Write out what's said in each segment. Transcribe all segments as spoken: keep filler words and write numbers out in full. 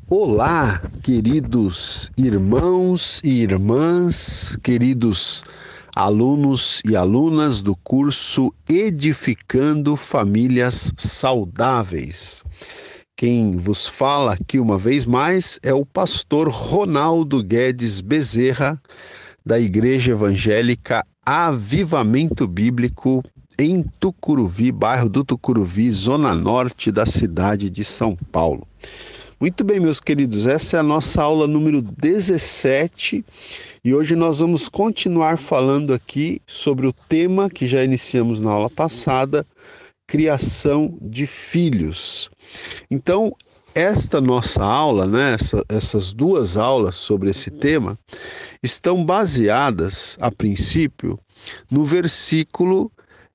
Olá, queridos irmãos e irmãs, queridos alunos e alunas do curso Edificando Famílias Saudáveis. Quem vos fala aqui uma vez mais é o pastor Ronaldo Guedes Bezerra, da Igreja Evangélica Avivamento Bíblico, em Tucuruvi, bairro do Tucuruvi, zona norte da cidade de São Paulo. Muito bem, meus queridos, essa é a nossa aula número dezessete e hoje nós vamos continuar falando aqui sobre o tema que já iniciamos na aula passada, criação de filhos. Então, esta nossa aula, né, essa, essas duas aulas sobre esse tema, estão baseadas, a princípio, no versículo,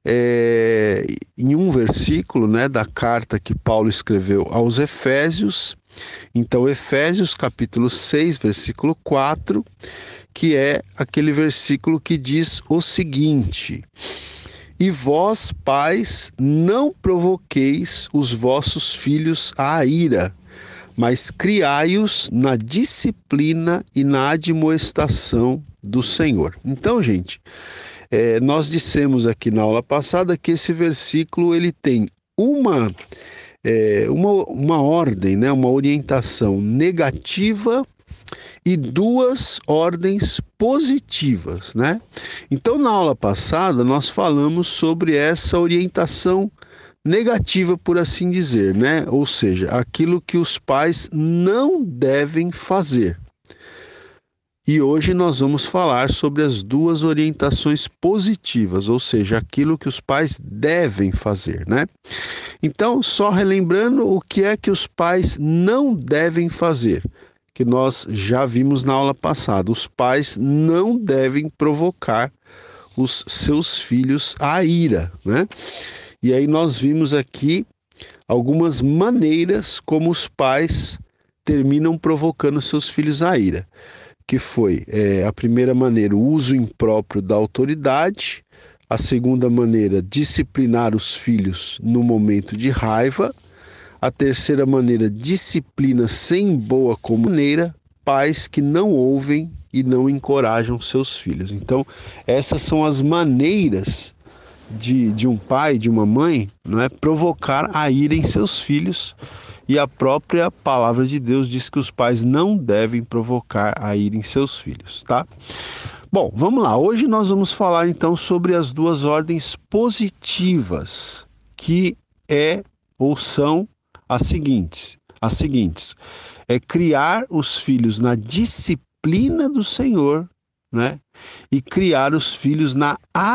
é, em um versículo, né, da carta que Paulo escreveu aos Efésios. Então, Efésios capítulo seis, versículo quatro, que é aquele versículo que diz o seguinte: E vós, pais, não provoqueis os vossos filhos à ira, mas criai-os na disciplina e na admoestação do Senhor. Então, gente, é, nós dissemos aqui na aula passada que esse versículo ele tem uma, é, uma, uma ordem, né, uma orientação negativa e duas ordens positivas, né? Então, na aula passada, nós falamos sobre essa orientação negativa, por assim dizer, né? Ou seja, aquilo que os pais não devem fazer. E hoje nós vamos falar sobre as duas orientações positivas, ou seja, aquilo que os pais devem fazer, né? Então, só relembrando o que é que os pais não devem fazer, que nós já vimos na aula passada. Os pais não devem provocar os seus filhos à ira, né? E aí nós vimos aqui algumas maneiras como os pais terminam provocando seus filhos à ira, que foi é, a primeira maneira, o uso impróprio da autoridade; a segunda maneira, disciplinar os filhos no momento de raiva; a terceira maneira, disciplina sem boa maneira, pais que não ouvem e não encorajam seus filhos. Então, essas são as maneiras de, de um pai, de uma mãe, não é, provocar a ira em seus filhos. E a própria palavra de Deus diz que os pais não devem provocar a ira em seus filhos, tá? Bom, vamos lá. Hoje nós vamos falar então sobre as duas ordens positivas, que é ou são as seguintes, as seguintes, é criar os filhos na disciplina do Senhor, né? E criar os filhos na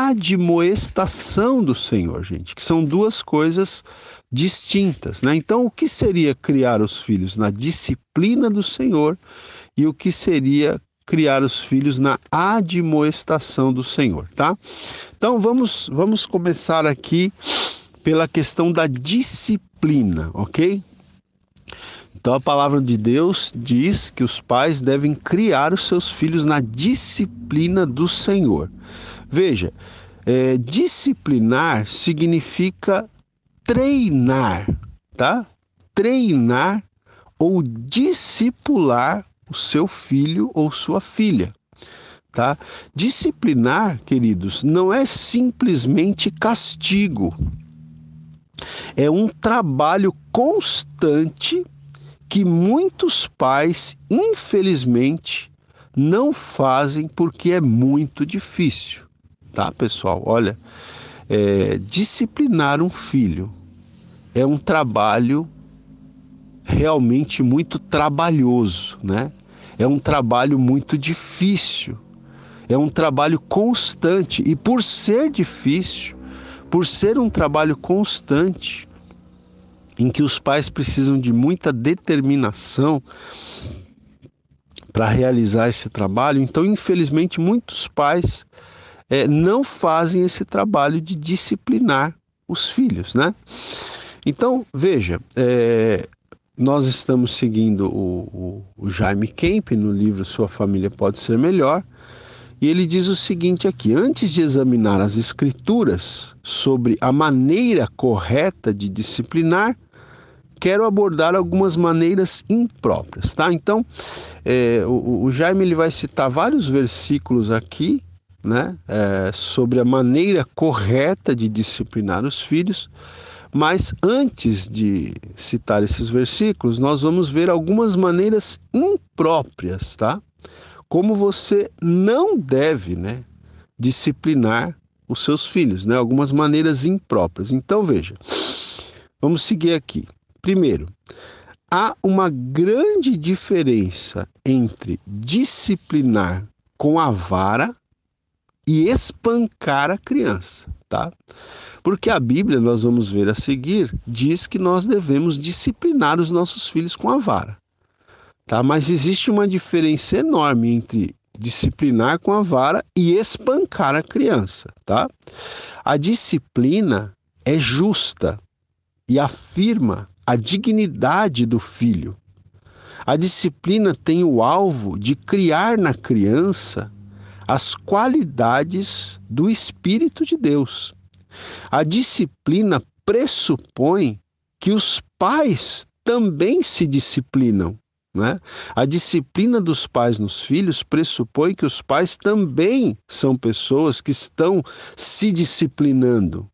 admoestação do Senhor, gente, que são duas coisas distintas, né? Então, o que seria criar os filhos na disciplina do Senhor e o que seria criar os filhos na admoestação do Senhor, tá? Então, vamos, vamos começar aqui pela questão da disciplina, ok? Então a palavra de Deus diz que os pais devem criar os seus filhos na disciplina do Senhor. Veja, é, disciplinar significa treinar, tá? Treinar ou discipular o seu filho ou sua filha, tá? Disciplinar, queridos, não é simplesmente castigo. É um trabalho constante que muitos pais, infelizmente, não fazem porque é muito difícil, tá, pessoal? Olha, é, disciplinar um filho é um trabalho realmente muito trabalhoso, né? É um trabalho muito difícil, é um trabalho constante, e por ser difícil, por ser um trabalho constante, em que os pais precisam de muita determinação para realizar esse trabalho, então, infelizmente, muitos pais é, não fazem esse trabalho de disciplinar os filhos, né? Então, veja, é, nós estamos seguindo o, o, o Jaime Kemp no livro Sua Família Pode Ser Melhor, e ele diz o seguinte aqui: antes de examinar as escrituras sobre a maneira correta de disciplinar, quero abordar algumas maneiras impróprias, tá? Então, é, o, o Jaime ele vai citar vários versículos aqui, né, é, sobre a maneira correta de disciplinar os filhos, mas antes de citar esses versículos, nós vamos ver algumas maneiras impróprias, tá? Como você não deve, né, disciplinar os seus filhos, né? Algumas maneiras impróprias. Então, veja, vamos seguir aqui. Primeiro, há uma grande diferença entre disciplinar com a vara e espancar a criança, tá? Porque a Bíblia, nós vamos ver a seguir, diz que nós devemos disciplinar os nossos filhos com a vara, tá? Mas existe uma diferença enorme entre disciplinar com a vara e espancar a criança, tá? A disciplina é justa e afirma a dignidade do filho. A disciplina tem o alvo de criar na criança as qualidades do Espírito de Deus. A disciplina pressupõe que os pais também se disciplinam, né? A disciplina dos pais nos filhos pressupõe que os pais também são pessoas que estão se disciplinando.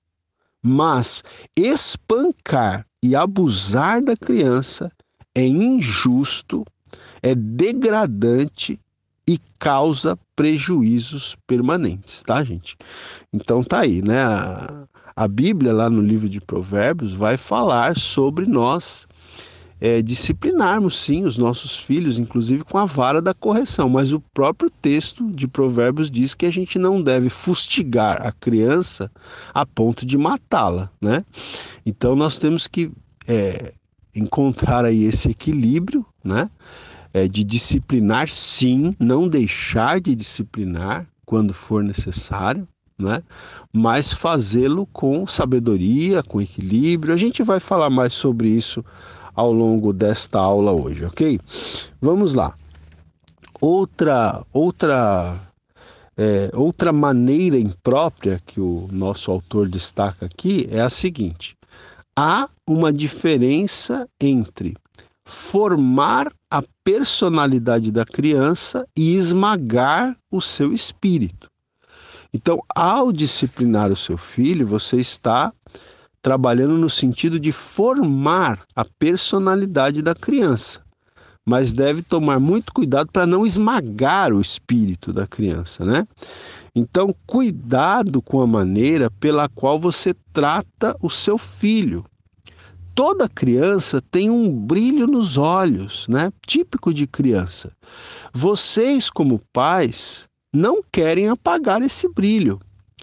Mas espancar e abusar da criança é injusto, é degradante e causa prejuízos permanentes, tá, gente? Então tá aí, né? A, a Bíblia, lá no livro de Provérbios, vai falar sobre nós é, disciplinarmos, sim, os nossos filhos, inclusive com a vara da correção. Mas o próprio texto de Provérbios diz que a gente não deve fustigar a criança a ponto de matá-la, né? Então nós temos que é, encontrar aí esse equilíbrio, né? É, de disciplinar, sim, não deixar de disciplinar quando for necessário, né? Mas fazê-lo com sabedoria, com equilíbrio. A gente vai falar mais sobre isso ao longo desta aula hoje, ok? Vamos lá. Outra, outra, é, outra maneira imprópria que o nosso autor destaca aqui é a seguinte: há uma diferença entre formar a personalidade da criança e esmagar o seu espírito. Então, ao disciplinar o seu filho, você está trabalhando no sentido de formar a personalidade da criança, mas deve tomar muito cuidado para não esmagar o espírito da criança, né? Então, cuidado com a maneira pela qual você trata o seu filho. Toda criança tem um brilho nos olhos, né? Típico de criança. Vocês, como pais, não querem apagar esse brilho.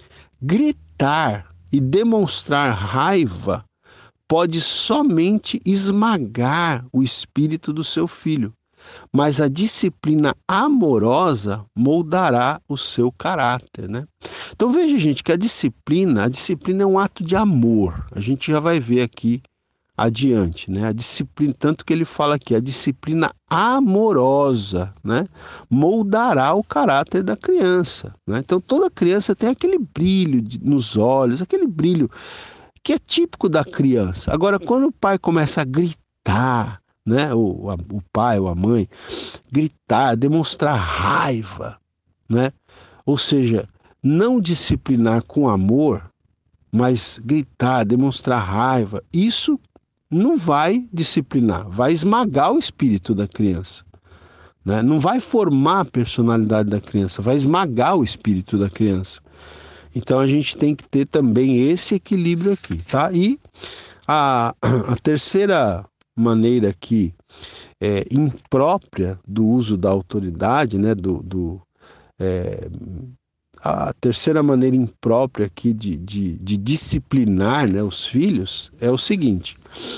Gritar e demonstrar raiva pode somente esmagar o espírito do seu filho, mas a disciplina amorosa moldará o seu caráter, né? Então veja, gente, que a disciplina, a disciplina é um ato de amor. A gente já vai ver aqui adiante, né? A disciplina, tanto que ele fala aqui, a disciplina amorosa, né, moldará o caráter da criança, né? Então toda criança tem aquele brilho de, nos olhos, aquele brilho que é típico da criança. Agora, quando o pai começa a gritar, né, o, a, o pai ou a mãe, gritar, demonstrar raiva, né? Ou seja, não disciplinar com amor, mas gritar, demonstrar raiva, isso não vai disciplinar, vai esmagar o espírito da criança, né? Não vai formar a personalidade da criança, vai esmagar o espírito da criança. Então a gente tem que ter também esse equilíbrio aqui, tá? E a, a terceira maneira aqui é, imprópria do uso da autoridade, né? Do, do, é, a terceira maneira imprópria aqui de, de, de disciplinar, né, os filhos é o seguinte: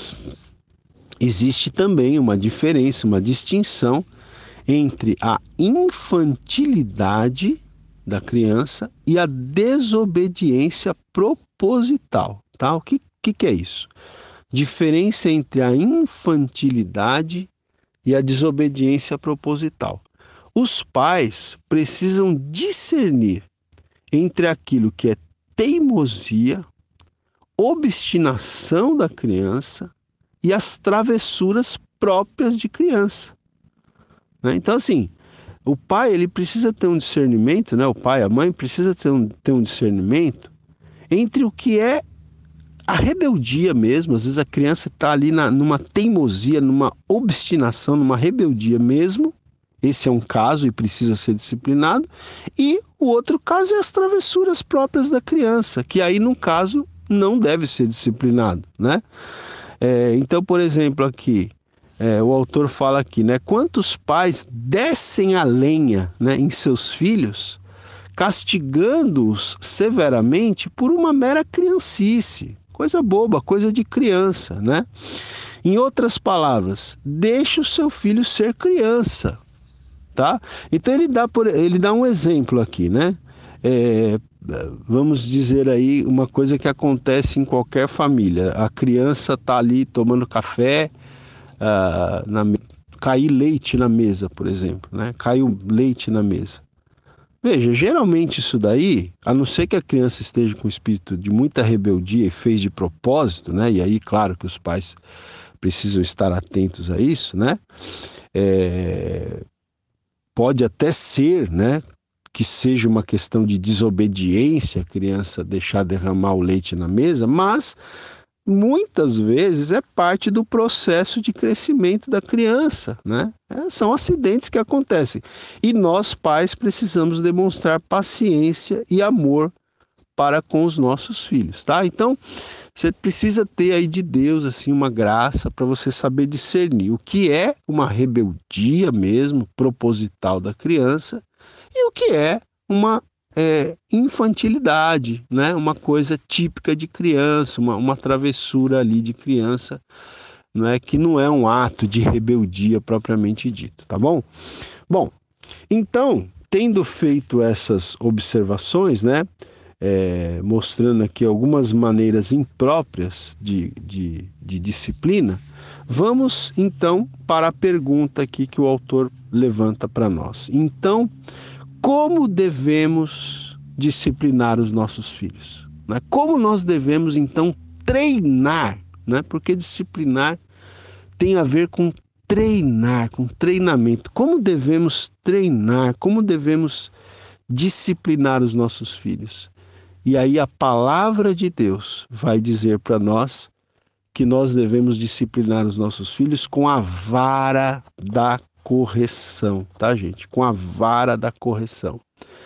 existe também uma diferença, uma distinção entre a infantilidade da criança e a desobediência proposital, tá? O que, que, que é isso? Diferença entre a infantilidade e a desobediência proposital. Os pais precisam discernir entre aquilo que é teimosia, obstinação da criança e as travessuras próprias de criança, né? Então, assim, o pai ele precisa ter um discernimento, né? O pai, a mãe precisa ter um, ter um discernimento entre o que é a rebeldia mesmo. Às vezes a criança está ali na, numa teimosia, numa obstinação, numa rebeldia mesmo. Esse é um caso e precisa ser disciplinado. E o outro caso é as travessuras próprias da criança, que aí, no caso, não deve ser disciplinado, né? É, então, por exemplo, aqui, é, o autor fala aqui, né? Quantos pais descem a lenha, né, em seus filhos, castigando-os severamente por uma mera criancice. Coisa boba, coisa de criança, né? Em outras palavras, deixe o seu filho ser criança, tá? Então ele dá, por, ele dá um exemplo aqui, né? É, vamos dizer aí uma coisa que acontece em qualquer família. A criança tá ali tomando café, ah, na, cair leite na mesa, por exemplo, né? Caiu leite na mesa. Veja, geralmente isso daí, a não ser que a criança esteja com espírito de muita rebeldia e fez de propósito, né? E aí, claro que os pais precisam estar atentos a isso, né? É, pode até ser, né, que seja uma questão de desobediência a criança deixar derramar o leite na mesa, mas muitas vezes é parte do processo de crescimento da criança, né? É, são acidentes que acontecem. E nós, pais, precisamos demonstrar paciência e amor para com os nossos filhos, tá? Então, você precisa ter aí de Deus, assim, uma graça para você saber discernir o que é uma rebeldia mesmo, proposital da criança, e o que é uma É, infantilidade, né? Uma coisa típica de criança, uma, uma travessura ali de criança, não é, que não é um ato de rebeldia propriamente dito, tá bom? Bom, então, tendo feito essas observações, né? É, mostrando aqui algumas maneiras impróprias de, de, de disciplina, vamos então para a pergunta aqui que o autor levanta para nós. Então, como devemos disciplinar os nossos filhos? Né? Como nós devemos, então, treinar? Né? Porque disciplinar tem a ver com treinar, com treinamento. Como devemos treinar? Como devemos disciplinar os nossos filhos? E aí a palavra de Deus vai dizer para nós que nós devemos disciplinar os nossos filhos com a vara da correção, tá, gente? Com a vara da correção.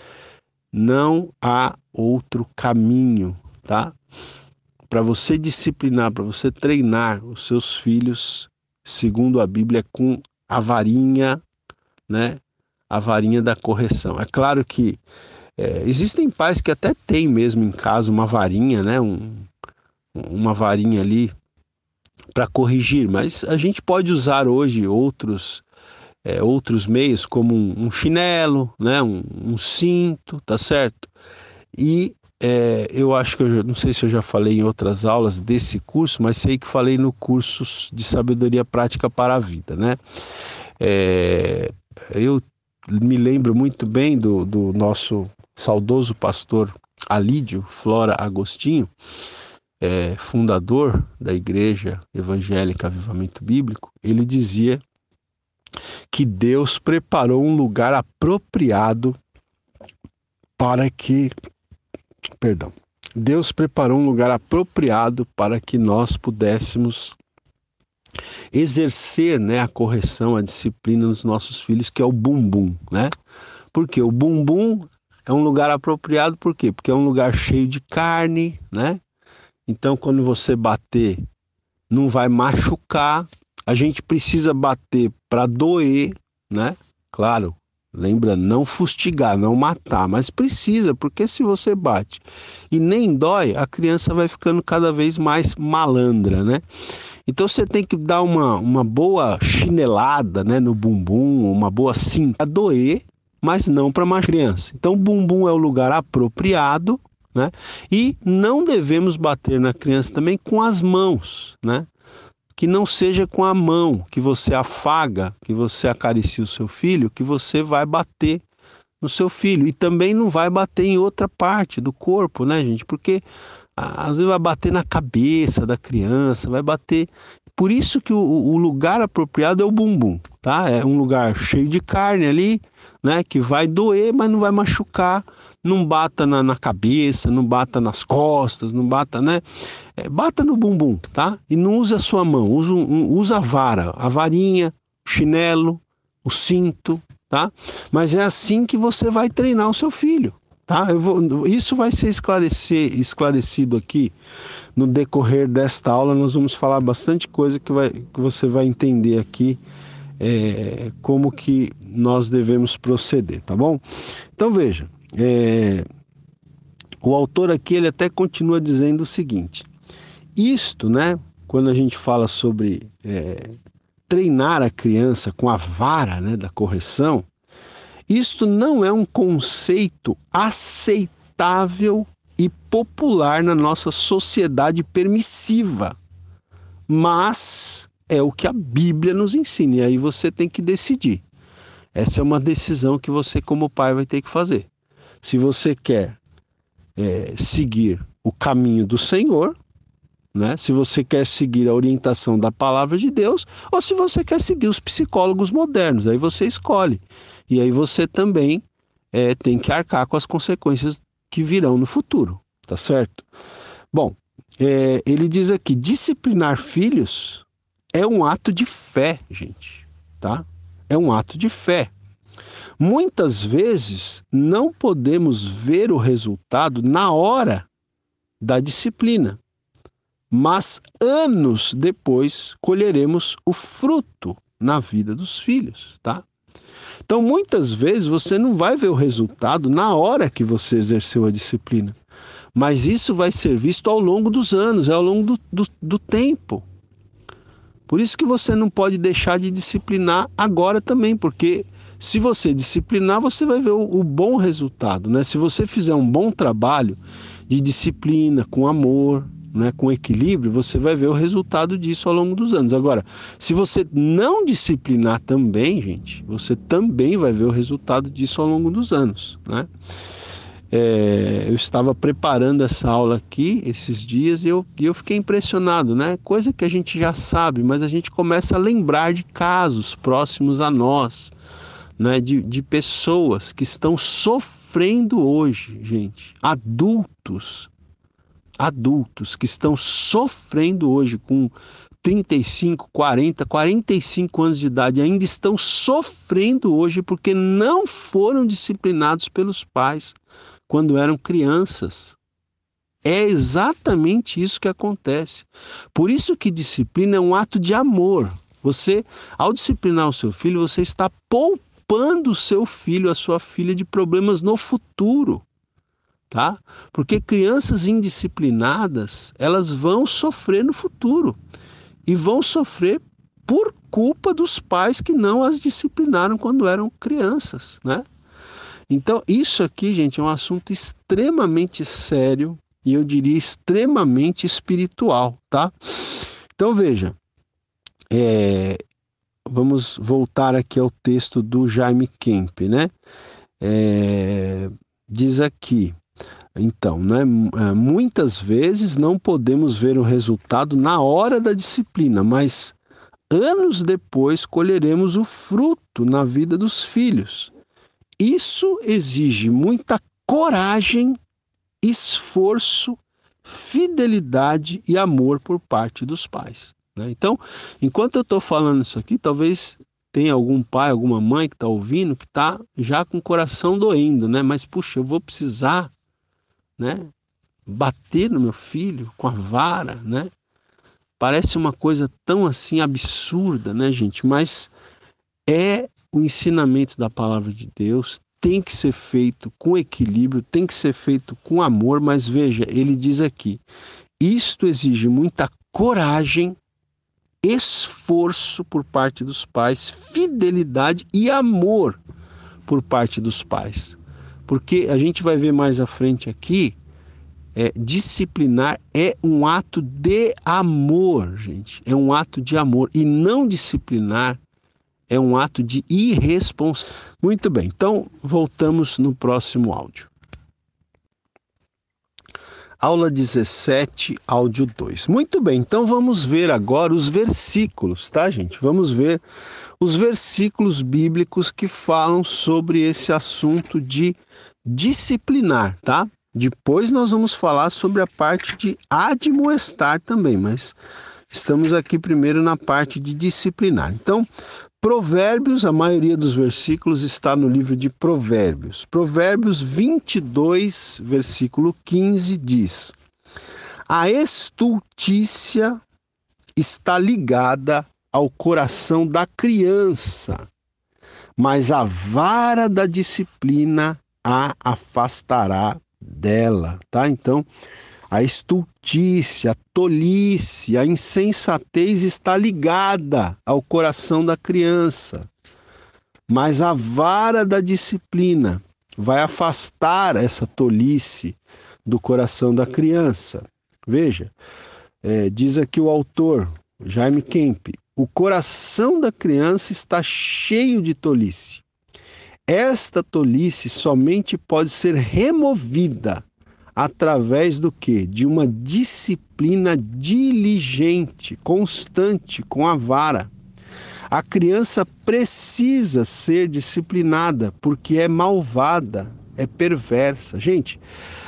Não há outro caminho, tá? Para você disciplinar, para você treinar os seus filhos, segundo a Bíblia, com a varinha, né? A varinha da correção. É claro que é, existem pais que até têm mesmo em casa uma varinha, né? Um, uma varinha ali para corrigir, mas a gente pode usar hoje outros É, outros meios, como um, um chinelo, né, um, um cinto, tá certo? E é, eu acho que eu já, não sei se eu já falei em outras aulas desse curso, mas sei que falei no curso de sabedoria prática para a vida, né? É, eu me lembro muito bem do, do nosso saudoso pastor Alídio Flora Agostinho, é, fundador da Igreja Evangélica Avivamento Bíblico. Ele dizia que Deus preparou um lugar apropriado para que, perdão, Deus preparou um lugar apropriado para que nós pudéssemos exercer, né, a correção, a disciplina nos nossos filhos, que é o bumbum, né? Porque o bumbum é um lugar apropriado, por quê? Porque é um lugar cheio de carne, né? Então, quando você bater, não vai machucar. A gente precisa bater para doer, né? Claro, lembra, não fustigar, não matar, mas precisa, porque se você bate e nem dói, a criança vai ficando cada vez mais malandra, né? Então você tem que dar uma, uma boa chinelada, né, no bumbum, uma boa cinta, para doer, mas não para uma criança. Então o bumbum é o lugar apropriado, né? E não devemos bater na criança também com as mãos, né? Que não seja com a mão que você afaga, que você acaricia o seu filho, que você vai bater no seu filho. E também não vai bater em outra parte do corpo, né, gente? Porque às vezes vai bater na cabeça da criança, vai bater... Por isso que o, o lugar apropriado é o bumbum, tá? É um lugar cheio de carne ali, né? Que vai doer, mas não vai machucar. Não bata na, na cabeça, não bata nas costas, não bata, né? É, bata no bumbum, tá? E não usa a sua mão, usa, um, usa a vara, a varinha, o chinelo, o cinto, tá? Mas é assim que você vai treinar o seu filho, tá? Eu vou, isso vai ser esclarecer, esclarecido aqui no decorrer desta aula. Nós vamos falar bastante coisa que, vai, que você vai entender aqui, é, como que nós devemos proceder, tá bom? Então veja, é, o autor aqui ele até continua dizendo o seguinte: isto, né, quando a gente fala sobre é, treinar a criança com a vara, né, da correção, isto não é um conceito aceitável e popular na nossa sociedade permissiva, mas é o que a Bíblia nos ensina, e aí você tem que decidir. Essa é uma decisão que você, como pai, vai ter que fazer. Se você quer é, seguir o caminho do Senhor, né? Se você quer seguir a orientação da palavra de Deus, ou se você quer seguir os psicólogos modernos, aí você escolhe. E aí você também é, tem que arcar com as consequências que virão no futuro, tá certo? Bom, é, ele diz aqui, disciplinar filhos é um ato de fé, gente, tá? É um ato de fé. Muitas vezes não podemos ver o resultado na hora da disciplina, mas anos depois colheremos o fruto na vida dos filhos, tá? Então, muitas vezes você não vai ver o resultado na hora que você exerceu a disciplina, mas isso vai ser visto ao longo dos anos, é ao longo do, do, do tempo. Por isso que você não pode deixar de disciplinar agora também, porque se você disciplinar, você vai ver o, o bom resultado, né? Se você fizer um bom trabalho de disciplina, com amor, né, com equilíbrio, você vai ver o resultado disso ao longo dos anos. Agora, se você não disciplinar também, gente, você também vai ver o resultado disso ao longo dos anos, né? É, eu estava preparando essa aula aqui esses dias e eu, e eu fiquei impressionado, né? Coisa que a gente já sabe, mas a gente começa a lembrar de casos próximos a nós, né? De, de pessoas que estão sofrendo hoje, gente, adultos, adultos que estão sofrendo hoje com trinta e cinco, quarenta, quarenta e cinco anos de idade, ainda estão sofrendo hoje porque não foram disciplinados pelos pais quando eram crianças. É exatamente isso que acontece. Por isso que disciplina é um ato de amor. Você, ao disciplinar o seu filho, você está poupando o seu filho, a sua filha, de problemas no futuro, tá? Porque crianças indisciplinadas, elas vão sofrer no futuro e vão sofrer por culpa dos pais que não as disciplinaram quando eram crianças, né? Então, isso aqui, gente, é um assunto extremamente sério e eu diria extremamente espiritual, tá? Então, veja, é, vamos voltar aqui ao texto do Jaime Kemp, né? É, diz aqui, então, né? Muitas vezes não podemos ver o resultado na hora da disciplina, mas anos depois colheremos o fruto na vida dos filhos. Isso exige muita coragem, esforço, fidelidade e amor por parte dos pais, né? Então, enquanto eu estou falando isso aqui, talvez tenha algum pai, alguma mãe que está ouvindo, que está já com o coração doendo, né? Mas, puxa, eu vou precisar, né, bater no meu filho com a vara, né? Parece uma coisa tão assim absurda, né, gente? Mas é o ensinamento da palavra de Deus, tem que ser feito com equilíbrio, tem que ser feito com amor, mas veja, ele diz aqui, isto exige muita coragem, esforço por parte dos pais, fidelidade e amor por parte dos pais. Porque a gente vai ver mais à frente aqui, é, disciplinar é um ato de amor, gente, é um ato de amor, e não disciplinar é um ato de irresponsabilidade. Muito bem, então voltamos no próximo áudio. Aula dezessete, áudio dois. Muito bem, então vamos ver agora os versículos, tá, gente? Vamos ver os versículos bíblicos que falam sobre esse assunto de disciplinar, tá? Depois nós vamos falar sobre a parte de admoestar também, mas estamos aqui primeiro na parte de disciplinar. Então, Provérbios, a maioria dos versículos está no livro de Provérbios. Provérbios vinte e dois, versículo quinze, diz: a estultícia está ligada ao coração da criança, mas a vara da disciplina a afastará dela, tá? Então, a estultícia, a tolice, a insensatez está ligada ao coração da criança, mas a vara da disciplina vai afastar essa tolice do coração da criança. Veja, é, diz aqui o autor, Jaime Kemp, o coração da criança está cheio de tolice. Esta tolice somente pode ser removida através do quê? De uma disciplina diligente, constante, com a vara. A criança precisa ser disciplinada porque é malvada, é perversa. Gente,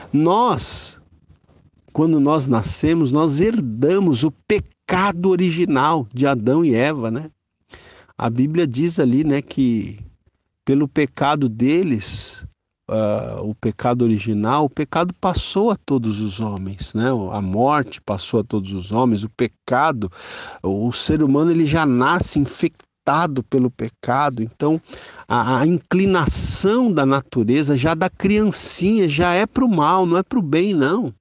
nós, quando nós nascemos, nós herdamos o pecado original de Adão e Eva, né? A Bíblia diz ali, né, que pelo pecado deles, Uh, o pecado original, o pecado passou a todos os homens, né? A morte passou a todos os homens, o pecado, o ser humano ele já nasce infectado pelo pecado, então a, a inclinação da natureza já da criancinha já é para o mal, não é para o bem não.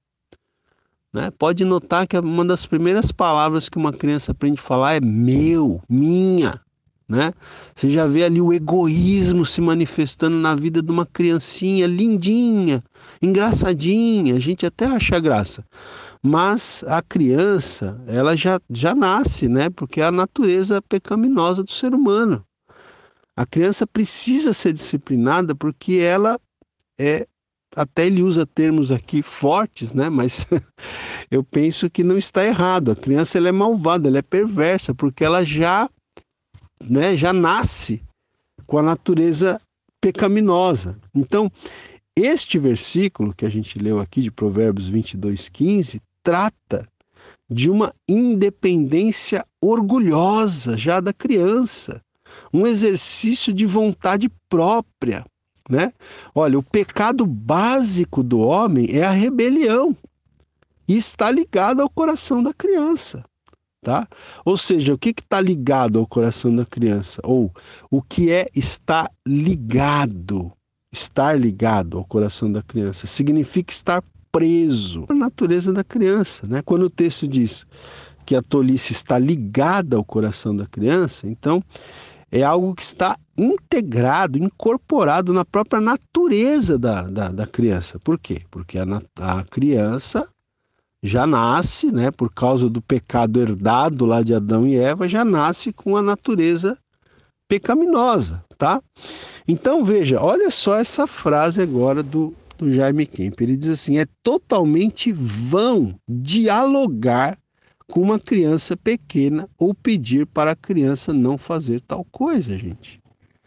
Né? Pode notar que uma das primeiras palavras que uma criança aprende a falar é meu, minha. Né? Você já vê ali o egoísmo se manifestando na vida de uma criancinha lindinha, engraçadinha, a gente até acha graça. Mas a criança, ela já, já nasce, né? Porque é a natureza pecaminosa do ser humano. A criança precisa ser disciplinada porque ela é, até ele usa termos aqui fortes, né? Mas eu penso que não está errado. A criança ela é malvada, ela é perversa, porque ela já Né, já nasce com a natureza pecaminosa. Então, este versículo que a gente leu aqui de Provérbios vinte e dois, quinze, trata de uma independência orgulhosa já da criança, um exercício de vontade própria, né? Olha, o pecado básico do homem é a rebelião e está ligado ao coração da criança. Tá? Ou seja, o que está ligado ao coração da criança? Ou o que é estar ligado? Estar ligado ao coração da criança significa estar preso à natureza da criança. Né? Quando o texto diz que a tolice está ligada ao coração da criança, então é algo que está integrado, incorporado na própria natureza da, da, da criança. Por quê? Porque a, a criança já nasce, né, por causa do pecado herdado lá de Adão e Eva, já nasce com a natureza pecaminosa, tá? Então veja, olha só essa frase agora do, do Jaime Kemp. Ele diz assim: é totalmente vão dialogar com uma criança pequena ou pedir para a criança não fazer tal coisa, gente.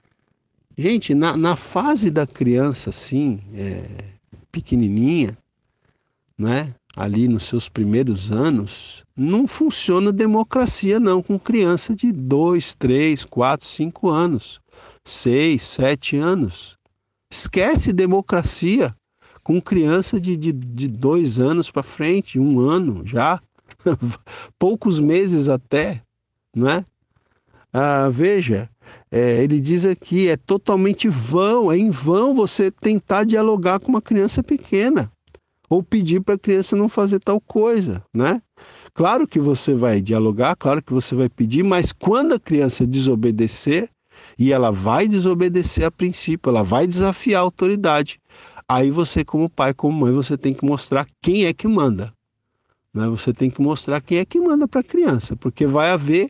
Gente, na, na fase da criança, assim, é, pequenininha, né? Ali nos seus primeiros anos, não funciona democracia não, com criança de dois, três, quatro, cinco anos, seis, sete anos. Esquece democracia com criança de, de, de dois anos para frente, um ano já, poucos meses até, não é? Ah, veja, é, ele diz aqui, é totalmente vão, é em vão você tentar dialogar com uma criança pequena. Ou pedir para a criança não fazer tal coisa, né? Claro que você vai dialogar, claro que você vai pedir, mas quando a criança desobedecer, e ela vai desobedecer a princípio, ela vai desafiar a autoridade, aí você como pai, como mãe, você tem que mostrar quem é que manda, né? Você tem que mostrar quem é que manda para a criança, porque vai haver,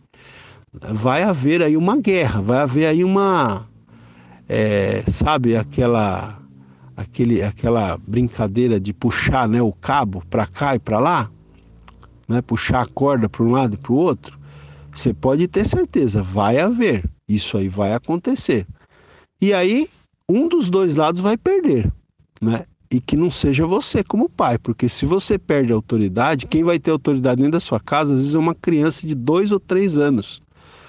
vai haver aí uma guerra, vai haver aí uma, é, sabe, aquela... aquele, aquela brincadeira de puxar, né, o cabo para cá e para lá, né, puxar a corda para um lado e para o outro, você pode ter certeza, vai haver, isso aí vai acontecer. E aí, um dos dois lados vai perder, né? E que não seja você como pai, porque se você perde a autoridade, quem vai ter autoridade dentro da sua casa, às vezes é uma criança de dois ou três anos,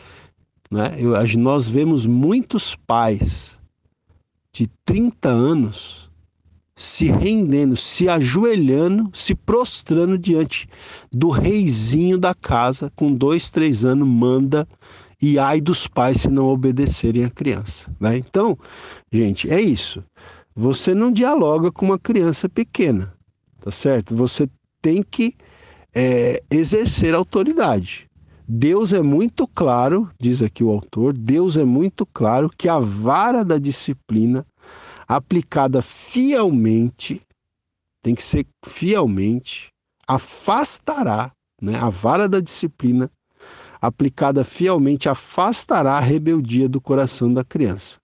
né? Eu, nós vemos muitos pais de trinta anos se rendendo, se ajoelhando, se prostrando diante do reizinho da casa, com dois, três anos, manda, e ai dos pais se não obedecerem a criança, né? Então, gente, é isso. Você não dialoga com uma criança pequena, tá certo? Você tem que é, exercer autoridade. Deus é muito claro, diz aqui o autor, Deus é muito claro que a vara da disciplina aplicada fielmente, tem que ser fielmente, afastará, né? A vara da disciplina aplicada fielmente afastará a rebeldia do coração da criança.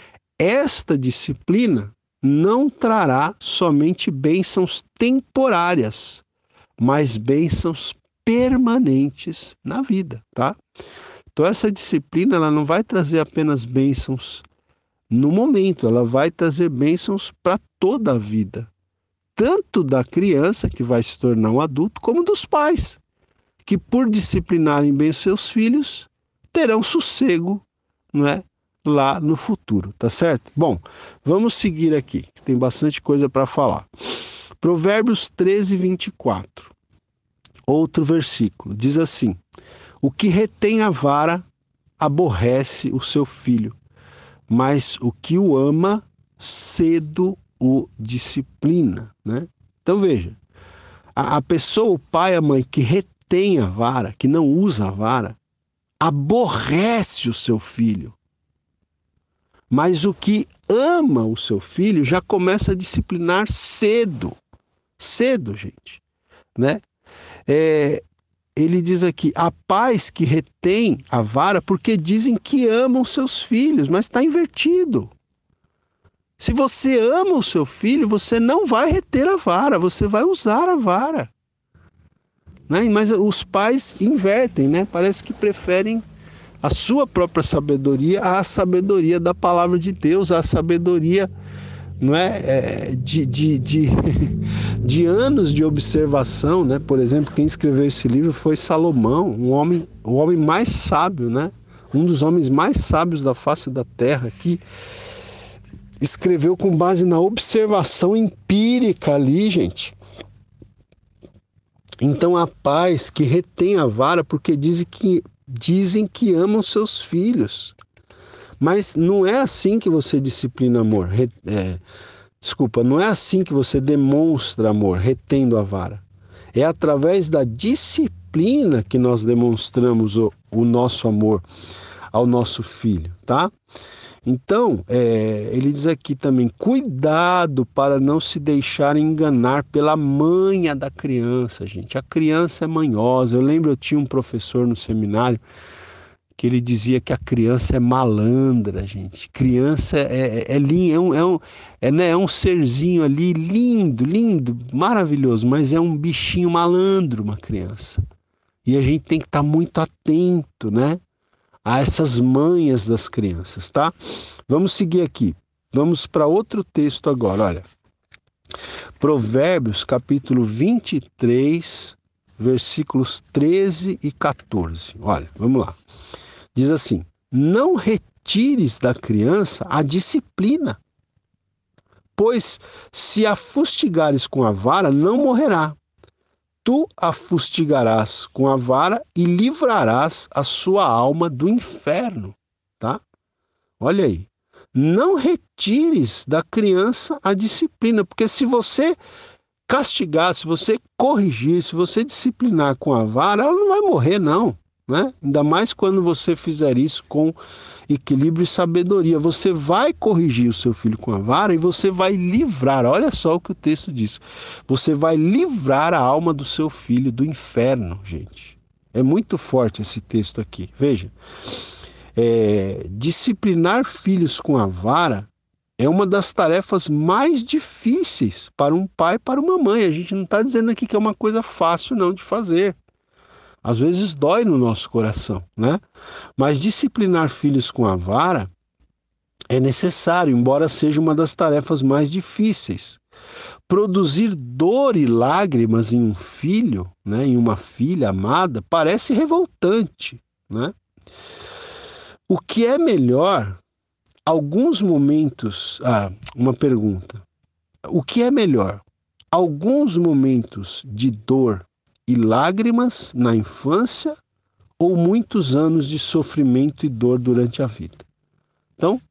Esta disciplina não trará somente bênçãos temporárias, mas bênçãos permanentes na vida, tá? Então essa disciplina, ela não vai trazer apenas bênçãos no momento, ela vai trazer bênçãos para toda a vida, tanto da criança que vai se tornar um adulto, como dos pais, que por disciplinarem bem os seus filhos, terão sossego, não é? Lá no futuro, tá certo? Bom, vamos seguir aqui, que tem bastante coisa para falar. Provérbios treze, vinte e quatro. Outro versículo, diz assim: o que retém a vara aborrece o seu filho, mas o que o ama, cedo o disciplina, né? Então veja, a, a pessoa, o pai, a mãe que retém a vara, que não usa a vara, aborrece o seu filho. Mas o que ama o seu filho já começa a disciplinar cedo. Cedo, gente, né? É, ele diz aqui, há pais que retêm a vara porque dizem que amam seus filhos, mas está invertido. Se você ama o seu filho, você não vai reter a vara, você vai usar a vara, né? Mas os pais invertem, né? Parece que preferem a sua própria sabedoria à sabedoria da palavra de Deus, à sabedoria, não é, é de, de, de, de anos de observação, né? Por exemplo, quem escreveu esse livro foi Salomão, um homem, o homem mais sábio, né? Um dos homens mais sábios da face da terra, que escreveu com base na observação empírica ali, gente. Então há pais que retêm a vara porque dizem que, dizem que amam seus filhos. Mas não é assim que você disciplina amor. É, desculpa, não é assim que você demonstra amor, retendo a vara. É através da disciplina que nós demonstramos o, o nosso amor ao nosso filho, tá? Então, é, ele diz aqui também, cuidado para não se deixar enganar pela manha da criança, gente. A criança é manhosa. Eu lembro, eu tinha um professor no seminário que ele dizia que a criança é malandra, gente. Criança é, é, é, é, um, é, um, é, né, é um serzinho ali lindo, lindo, maravilhoso, mas é um bichinho malandro, uma criança. E a gente tem que estar muito atento, né, a essas manhas das crianças, tá? Vamos seguir aqui. Vamos para outro texto agora, olha. Provérbios, capítulo vinte e três, versículos treze e quatorze. Olha, vamos lá. Diz assim, não retires da criança a disciplina, pois se a fustigares com a vara, não morrerá. Tu a fustigarás com a vara e livrarás a sua alma do inferno, tá? Olha aí. Não retires da criança a disciplina, porque se você castigar, se você corrigir, se você disciplinar com a vara, ela não vai morrer, não, né? Ainda mais quando você fizer isso com equilíbrio e sabedoria. Você vai corrigir o seu filho com a vara e você vai livrar, olha só o que o texto diz, você vai livrar a alma do seu filho do inferno, gente. É muito forte esse texto aqui, veja. É, disciplinar filhos com a vara é uma das tarefas mais difíceis para um pai e para uma mãe. A gente não está dizendo aqui que é uma coisa fácil não de fazer. Às vezes dói no nosso coração, né? Mas disciplinar filhos com a vara é necessário, embora seja uma das tarefas mais difíceis. Produzir dor e lágrimas em um filho, né, em uma filha amada, parece revoltante, né? O que é melhor, alguns momentos... Ah, uma pergunta. O que é melhor? Alguns momentos de dor e lágrimas na infância ou muitos anos de sofrimento e dor durante a vida? Então,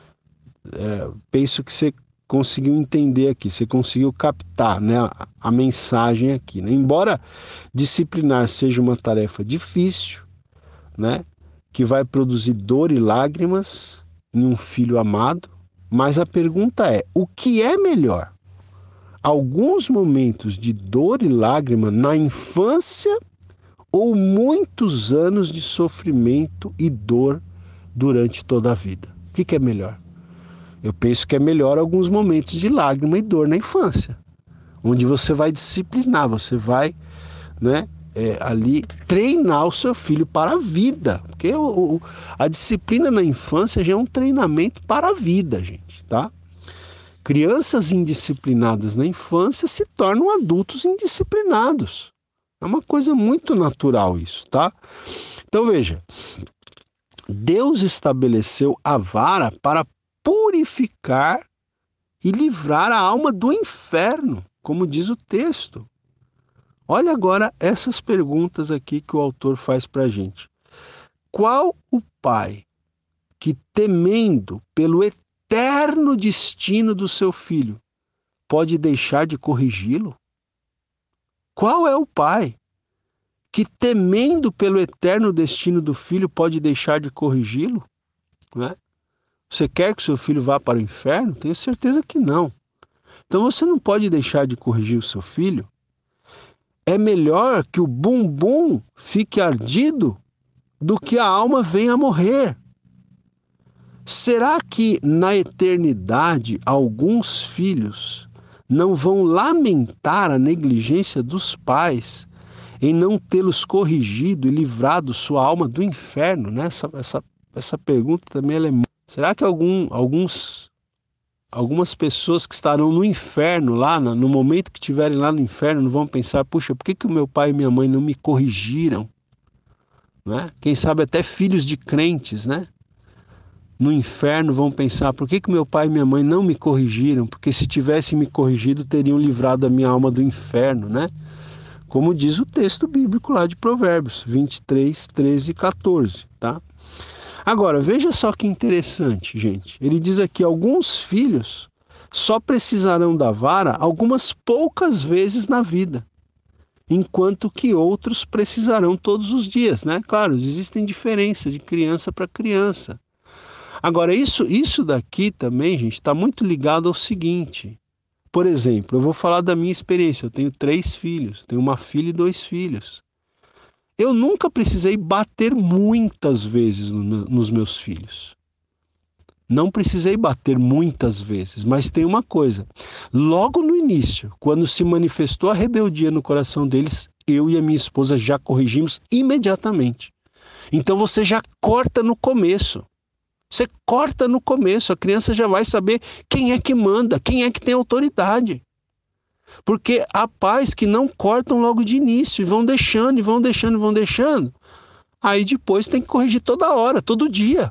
é, penso que você conseguiu entender aqui, você conseguiu captar, né, a, a mensagem aqui, né? Embora disciplinar seja uma tarefa difícil, né, que vai produzir dor e lágrimas em um filho amado, mas a pergunta é, o que é melhor? Alguns momentos de dor e lágrima na infância ou muitos anos de sofrimento e dor durante toda a vida? O que, que é melhor? Eu penso que é melhor alguns momentos de lágrima e dor na infância, onde você vai disciplinar, você vai, né, é, ali treinar o seu filho para a vida, porque o, o, a disciplina na infância já é um treinamento para a vida, gente, tá? Crianças indisciplinadas na infância se tornam adultos indisciplinados. É uma coisa muito natural isso, tá? Então veja, Deus estabeleceu a vara para purificar e livrar a alma do inferno, como diz o texto. Olha agora essas perguntas aqui que o autor faz para a gente. Qual o pai que, temendo pelo eterno destino do seu filho, pode deixar de corrigi-lo? Qual é o pai que, temendo pelo eterno destino do filho, pode deixar de corrigi-lo? Não é? Você quer que seu filho vá para o inferno? Tenho certeza que não. Então você não pode deixar de corrigir o seu filho. É melhor que o bumbum fique ardido do que a alma venha a morrer. Será que na eternidade alguns filhos não vão lamentar a negligência dos pais em não tê-los corrigido e livrado sua alma do inferno? Né? Essa, essa, essa pergunta também ela é... Será que algum, alguns, algumas pessoas que estarão no inferno, lá no momento que estiverem lá no inferno, não vão pensar, puxa, por que, que o meu pai e minha mãe não me corrigiram? Né? Quem sabe até filhos de crentes, né? No inferno vão pensar, por que, que meu pai e minha mãe não me corrigiram? Porque se tivessem me corrigido, teriam livrado a minha alma do inferno, né? Como diz o texto bíblico lá de Provérbios, vinte e três, treze e quatorze, tá? Agora, veja só que interessante, gente. Ele diz aqui, alguns filhos só precisarão da vara algumas poucas vezes na vida, enquanto que outros precisarão todos os dias, né? Claro, existem diferenças de criança para criança. Agora, isso, isso daqui também, gente, está muito ligado ao seguinte. Por exemplo, eu vou falar da minha experiência. Eu tenho três filhos, tenho uma filha e dois filhos. Eu nunca precisei bater muitas vezes no, nos meus filhos. Não precisei bater muitas vezes, mas tem uma coisa. Logo no início, quando se manifestou a rebeldia no coração deles, eu e a minha esposa já corrigimos imediatamente. Então você já corta no começo. Você corta no começo, a criança já vai saber quem é que manda, quem é que tem autoridade. Porque há pais que não cortam logo de início, e vão deixando, e vão deixando, e vão deixando. Aí depois tem que corrigir toda hora, todo dia.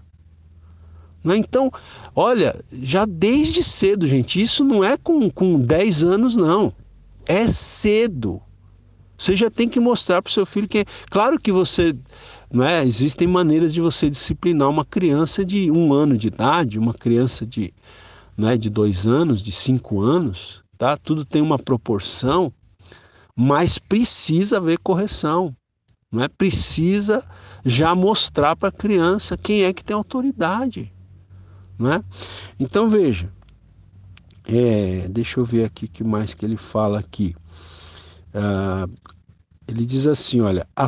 Então, olha, já desde cedo, gente, isso não é com, com dez anos, não. É cedo. Você já tem que mostrar para o seu filho que... Claro que você... Não é? Existem maneiras de você disciplinar uma criança de um ano de idade, uma criança de, não é, de dois anos, de cinco anos, tá? Tudo tem uma proporção, mas precisa haver correção, não é? Precisa já mostrar para a criança quem é que tem autoridade, não é? Então veja, é, deixa eu ver aqui o que mais que ele fala aqui. Ah, ele diz assim, olha, a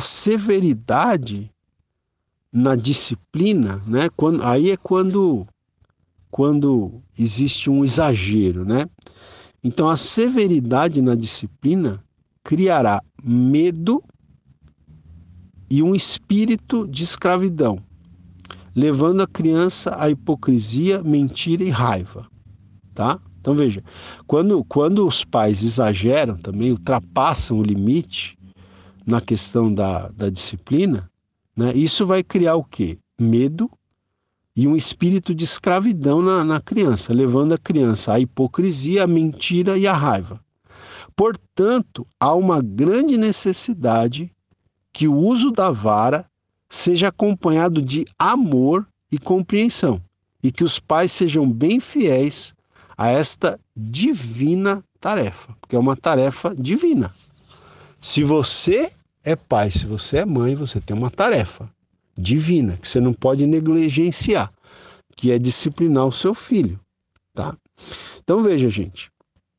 severidade na disciplina, né? Quando, aí é quando quando existe um exagero, né? Então, a severidade na disciplina criará medo e um espírito de escravidão, levando a criança à hipocrisia, mentira e raiva, tá? Então veja, quando, quando os pais exageram também, ultrapassam o limite na questão da, da disciplina, né, isso vai criar o quê? Medo e um espírito de escravidão na, na criança, levando a criança à hipocrisia, à mentira e à raiva. Portanto, há uma grande necessidade que o uso da vara seja acompanhado de amor e compreensão, e que os pais sejam bem fiéis a esta divina tarefa, porque é uma tarefa divina. Se você é pai, se você é mãe, você tem uma tarefa divina, que você não pode negligenciar, que é disciplinar o seu filho, tá? Então veja, gente,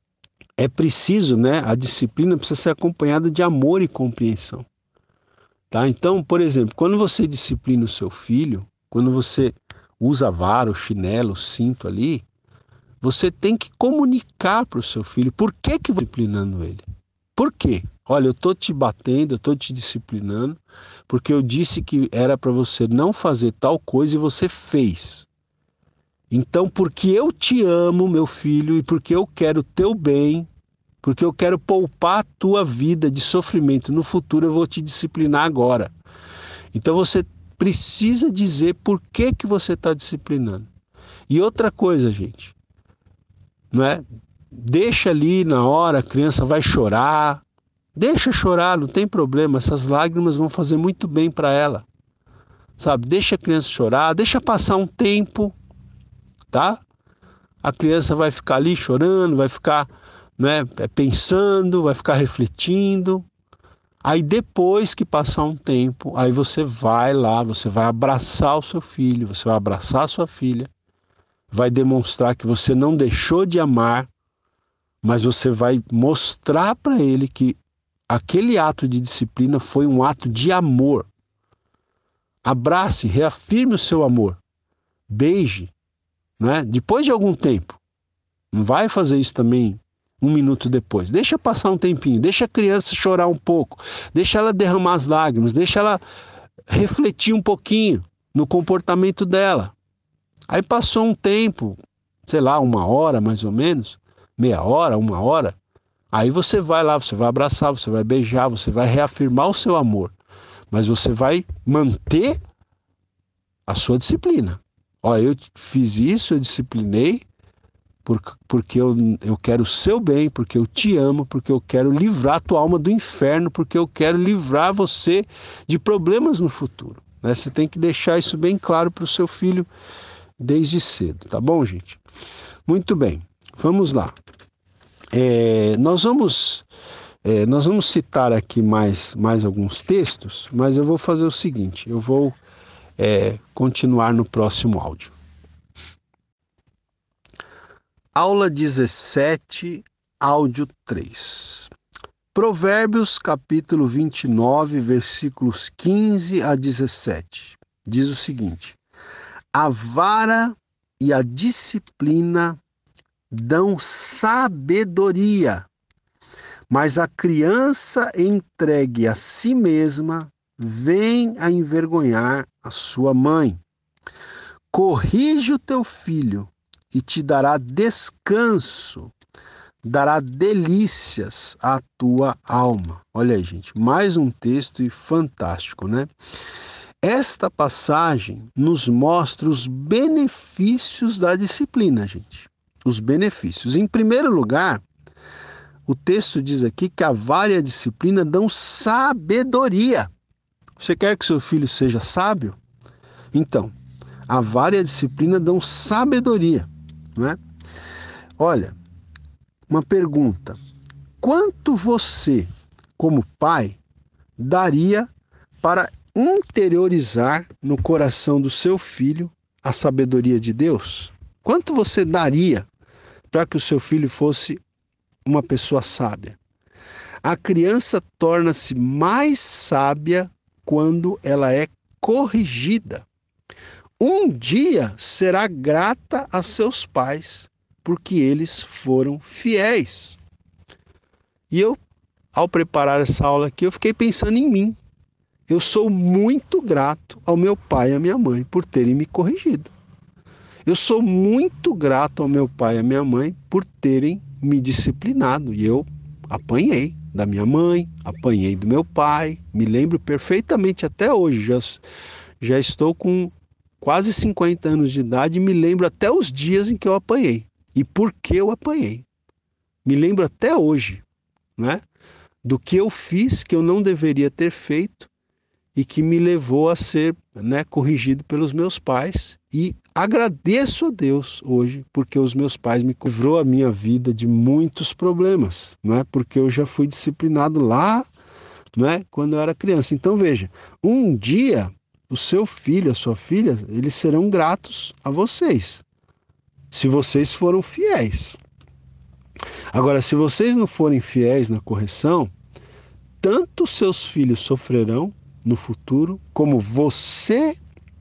é preciso, né, a disciplina precisa ser acompanhada de amor e compreensão, tá? Então, por exemplo, quando você disciplina o seu filho, quando você usa a vara, o chinelo, o cinto ali, você tem que comunicar para o seu filho por que que você está disciplinando ele. Por quê? Olha, eu estou te batendo, eu estou te disciplinando, porque eu disse que era para você não fazer tal coisa e você fez. Então, porque eu te amo, meu filho, e porque eu quero o teu bem, porque eu quero poupar a tua vida de sofrimento no futuro, eu vou te disciplinar agora. Então, você precisa dizer por que que você está disciplinando. E outra coisa, gente, não é? Deixa ali na hora, a criança vai chorar, deixa chorar, não tem problema, essas lágrimas vão fazer muito bem para ela, sabe? Deixa a criança chorar, deixa passar um tempo, tá? A criança vai ficar ali chorando, vai ficar, né, pensando, vai ficar refletindo. Aí depois que passar um tempo, aí você vai lá, você vai abraçar o seu filho, você vai abraçar a sua filha, vai demonstrar que você não deixou de amar, mas você vai mostrar para ele que aquele ato de disciplina foi um ato de amor. Abrace, reafirme o seu amor. Beije, né? Depois de algum tempo. Não vai fazer isso também um minuto depois. Deixa passar um tempinho, deixa a criança chorar um pouco, deixa ela derramar as lágrimas, deixa ela refletir um pouquinho no comportamento dela. Aí passou um tempo, sei lá, uma hora mais ou menos, meia hora, uma hora, aí você vai lá, você vai abraçar, você vai beijar, você vai reafirmar o seu amor, mas você vai manter a sua disciplina. Ó, eu fiz isso, eu disciplinei, porque eu, eu quero o seu bem, porque eu te amo, porque eu quero livrar a tua alma do inferno, porque eu quero livrar você de problemas no futuro, né? Você tem que deixar isso bem claro para o seu filho desde cedo, tá bom, gente? Muito bem, vamos lá. É, nós vamos é, nós vamos citar aqui mais, mais alguns textos, mas eu vou fazer o seguinte, eu vou é, continuar no próximo áudio. Aula dezessete, áudio três. Provérbios, capítulo vinte e nove, versículos quinze a dezessete. Diz o seguinte: a vara e a disciplina dão sabedoria, mas a criança entregue a si mesma vem a envergonhar a sua mãe. Corrige o teu filho e te dará descanso, dará delícias à tua alma. Olha aí, gente, mais um texto e fantástico, né? Esta passagem nos mostra os benefícios da disciplina, gente. Os benefícios. Em primeiro lugar, o texto diz aqui que a vara e a disciplina dão sabedoria. Você quer que seu filho seja sábio? Então, a vara e a disciplina dão sabedoria, não é? Olha, uma pergunta. Quanto você, como pai, daria para interiorizar no coração do seu filho a sabedoria de Deus? Quanto você daria para que o seu filho fosse uma pessoa sábia? A criança torna-se mais sábia quando ela é corrigida. um dia será grata a seus pais, porque eles foram fiéis. E eu, ao preparar essa aula aqui, eu fiquei pensando em mim. Eu sou muito grato ao meu pai e à minha mãe por terem me corrigido. Eu sou muito grato ao meu pai e à minha mãe por terem me disciplinado. E eu apanhei da minha mãe, apanhei do meu pai. Me lembro perfeitamente até hoje. Já, já estou com quase cinquenta anos de idade e me lembro até os dias em que eu apanhei. E por que eu apanhei. Me lembro até hoje, né, do que eu fiz que eu não deveria ter feito e que me levou a ser, né, corrigido pelos meus pais. E agradeço a Deus hoje, porque os meus pais me livrou a minha vida de muitos problemas, não é? Porque eu já fui disciplinado lá, não é? Quando eu era criança. Então veja, um dia o seu filho, a sua filha, eles serão gratos a vocês, se vocês foram fiéis. Agora, se vocês não forem fiéis na correção, tanto seus filhos sofrerão no futuro, como você,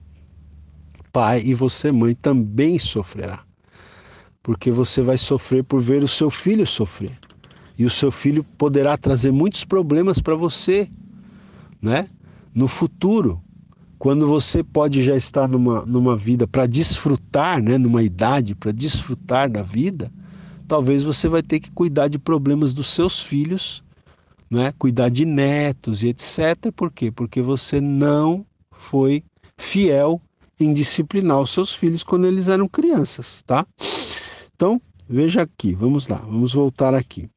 pai, e você, mãe, também sofrerá. Porque você vai sofrer por ver o seu filho sofrer. E o seu filho poderá trazer muitos problemas para você, né? No futuro, quando você pode já estar numa, numa vida para desfrutar, né? Numa idade para desfrutar da vida, talvez você vai ter que cuidar de problemas dos seus filhos, né? Cuidar de netos e etcétera. Por quê? Porque você não foi fiel em disciplinar os seus filhos quando eles eram crianças, tá? Então, veja aqui, vamos lá, vamos voltar aqui.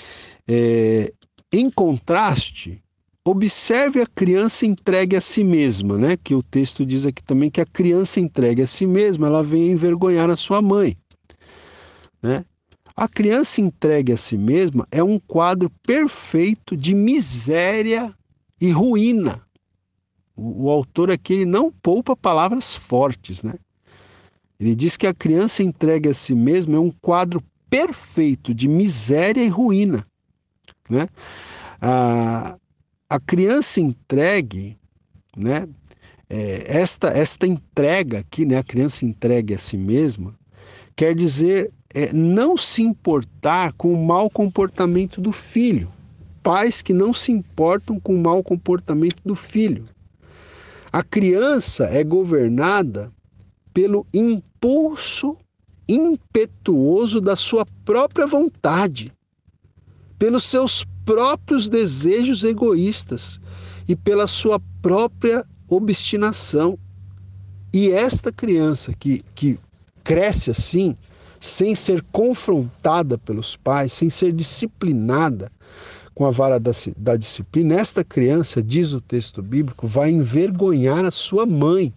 É, em contraste, observe a criança entregue a si mesma, né? Que o texto diz aqui também que a criança entregue a si mesma, ela vem envergonhar a sua mãe, né? A criança entregue a si mesma é um quadro perfeito de miséria e ruína. O, o autor aqui ele não poupa palavras fortes, né? Ele diz que a criança entregue a si mesma é um quadro perfeito de miséria e ruína, né? A, a criança entregue, né? É, esta, esta entrega aqui, né? A criança entregue a si mesma, quer dizer é, não se importar com o mau comportamento do filho. Pais que não se importam com o mau comportamento do filho. A criança é governada pelo impulso impetuoso da sua própria vontade, pelos seus próprios desejos egoístas e pela sua própria obstinação. E esta criança que, que cresce assim, sem ser confrontada pelos pais, sem ser disciplinada com a vara da, da disciplina, esta criança, diz o texto bíblico, vai envergonhar a sua mãe,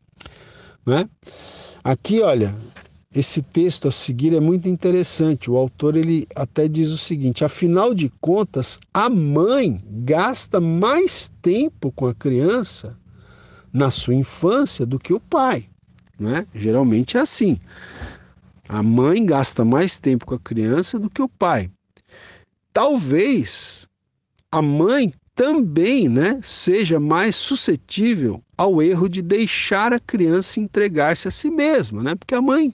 né? Aqui, olha, esse texto a seguir é muito interessante. O autor ele até diz o seguinte: afinal de contas, a mãe gasta mais tempo com a criança na sua infância do que o pai, né? Geralmente é assim. A mãe gasta mais tempo com a criança do que o pai. Talvez a mãe também, né, seja mais suscetível ao erro de deixar a criança entregar-se a si mesma, né? Porque a mãe,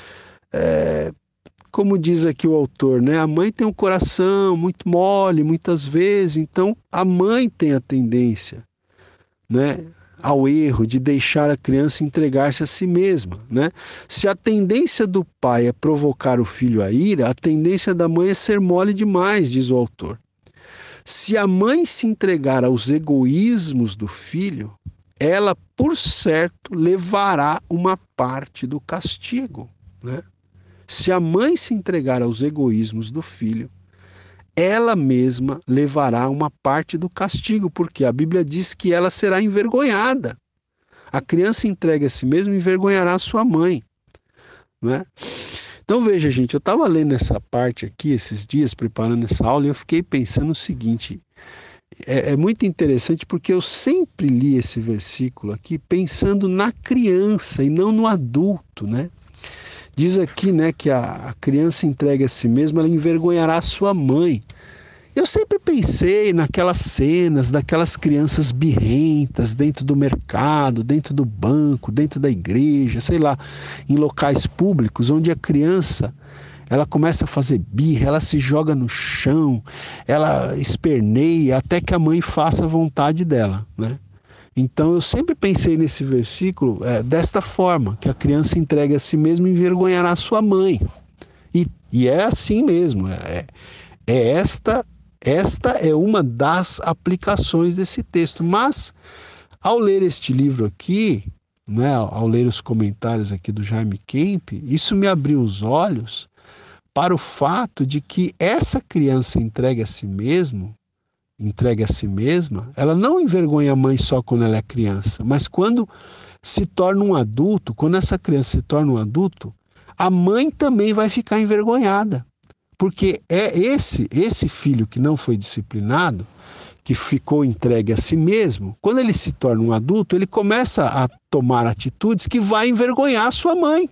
é, como diz aqui o autor, né, a mãe tem um coração muito mole muitas vezes, então a mãe tem a tendência, né, ao erro de deixar a criança entregar-se a si mesma, né? Se a tendência do pai é provocar o filho à ira, a tendência da mãe é ser mole demais, diz o autor. Se a mãe se entregar aos egoísmos do filho, ela, por certo, levará uma parte do castigo, né? Se a mãe se entregar aos egoísmos do filho, ela mesma levará uma parte do castigo, porque a Bíblia diz que ela será envergonhada. A criança entregue a si mesma envergonhará a sua mãe, né? Então veja, gente, eu estava lendo essa parte aqui esses dias, preparando essa aula, e eu fiquei pensando o seguinte, é, é muito interessante porque eu sempre li esse versículo aqui pensando na criança e não no adulto, né? Diz aqui, né, que a, a criança entregue a si mesma, ela envergonhará a sua mãe. Eu sempre pensei naquelas cenas daquelas crianças birrentas dentro do mercado, dentro do banco, dentro da igreja, sei lá, em locais públicos, onde a criança, ela começa a fazer birra, ela se joga no chão, ela esperneia até que a mãe faça a vontade dela, né? Então eu sempre pensei nesse versículo é, desta forma, que a criança entregue a si mesma e envergonhará a sua mãe. E, e é assim mesmo, é, é esta, esta é uma das aplicações desse texto. Mas ao ler este livro aqui, né, ao ler os comentários aqui do Jaime Kemp, isso me abriu os olhos para o fato de que essa criança entregue a si mesmo, entregue a si mesma, ela não envergonha a mãe só quando ela é criança, mas quando se torna um adulto, quando essa criança se torna um adulto, a mãe também vai ficar envergonhada, porque é esse, esse filho que não foi disciplinado, que ficou entregue a si mesmo, quando ele se torna um adulto, ele começa a tomar atitudes que vai envergonhar a sua mãe.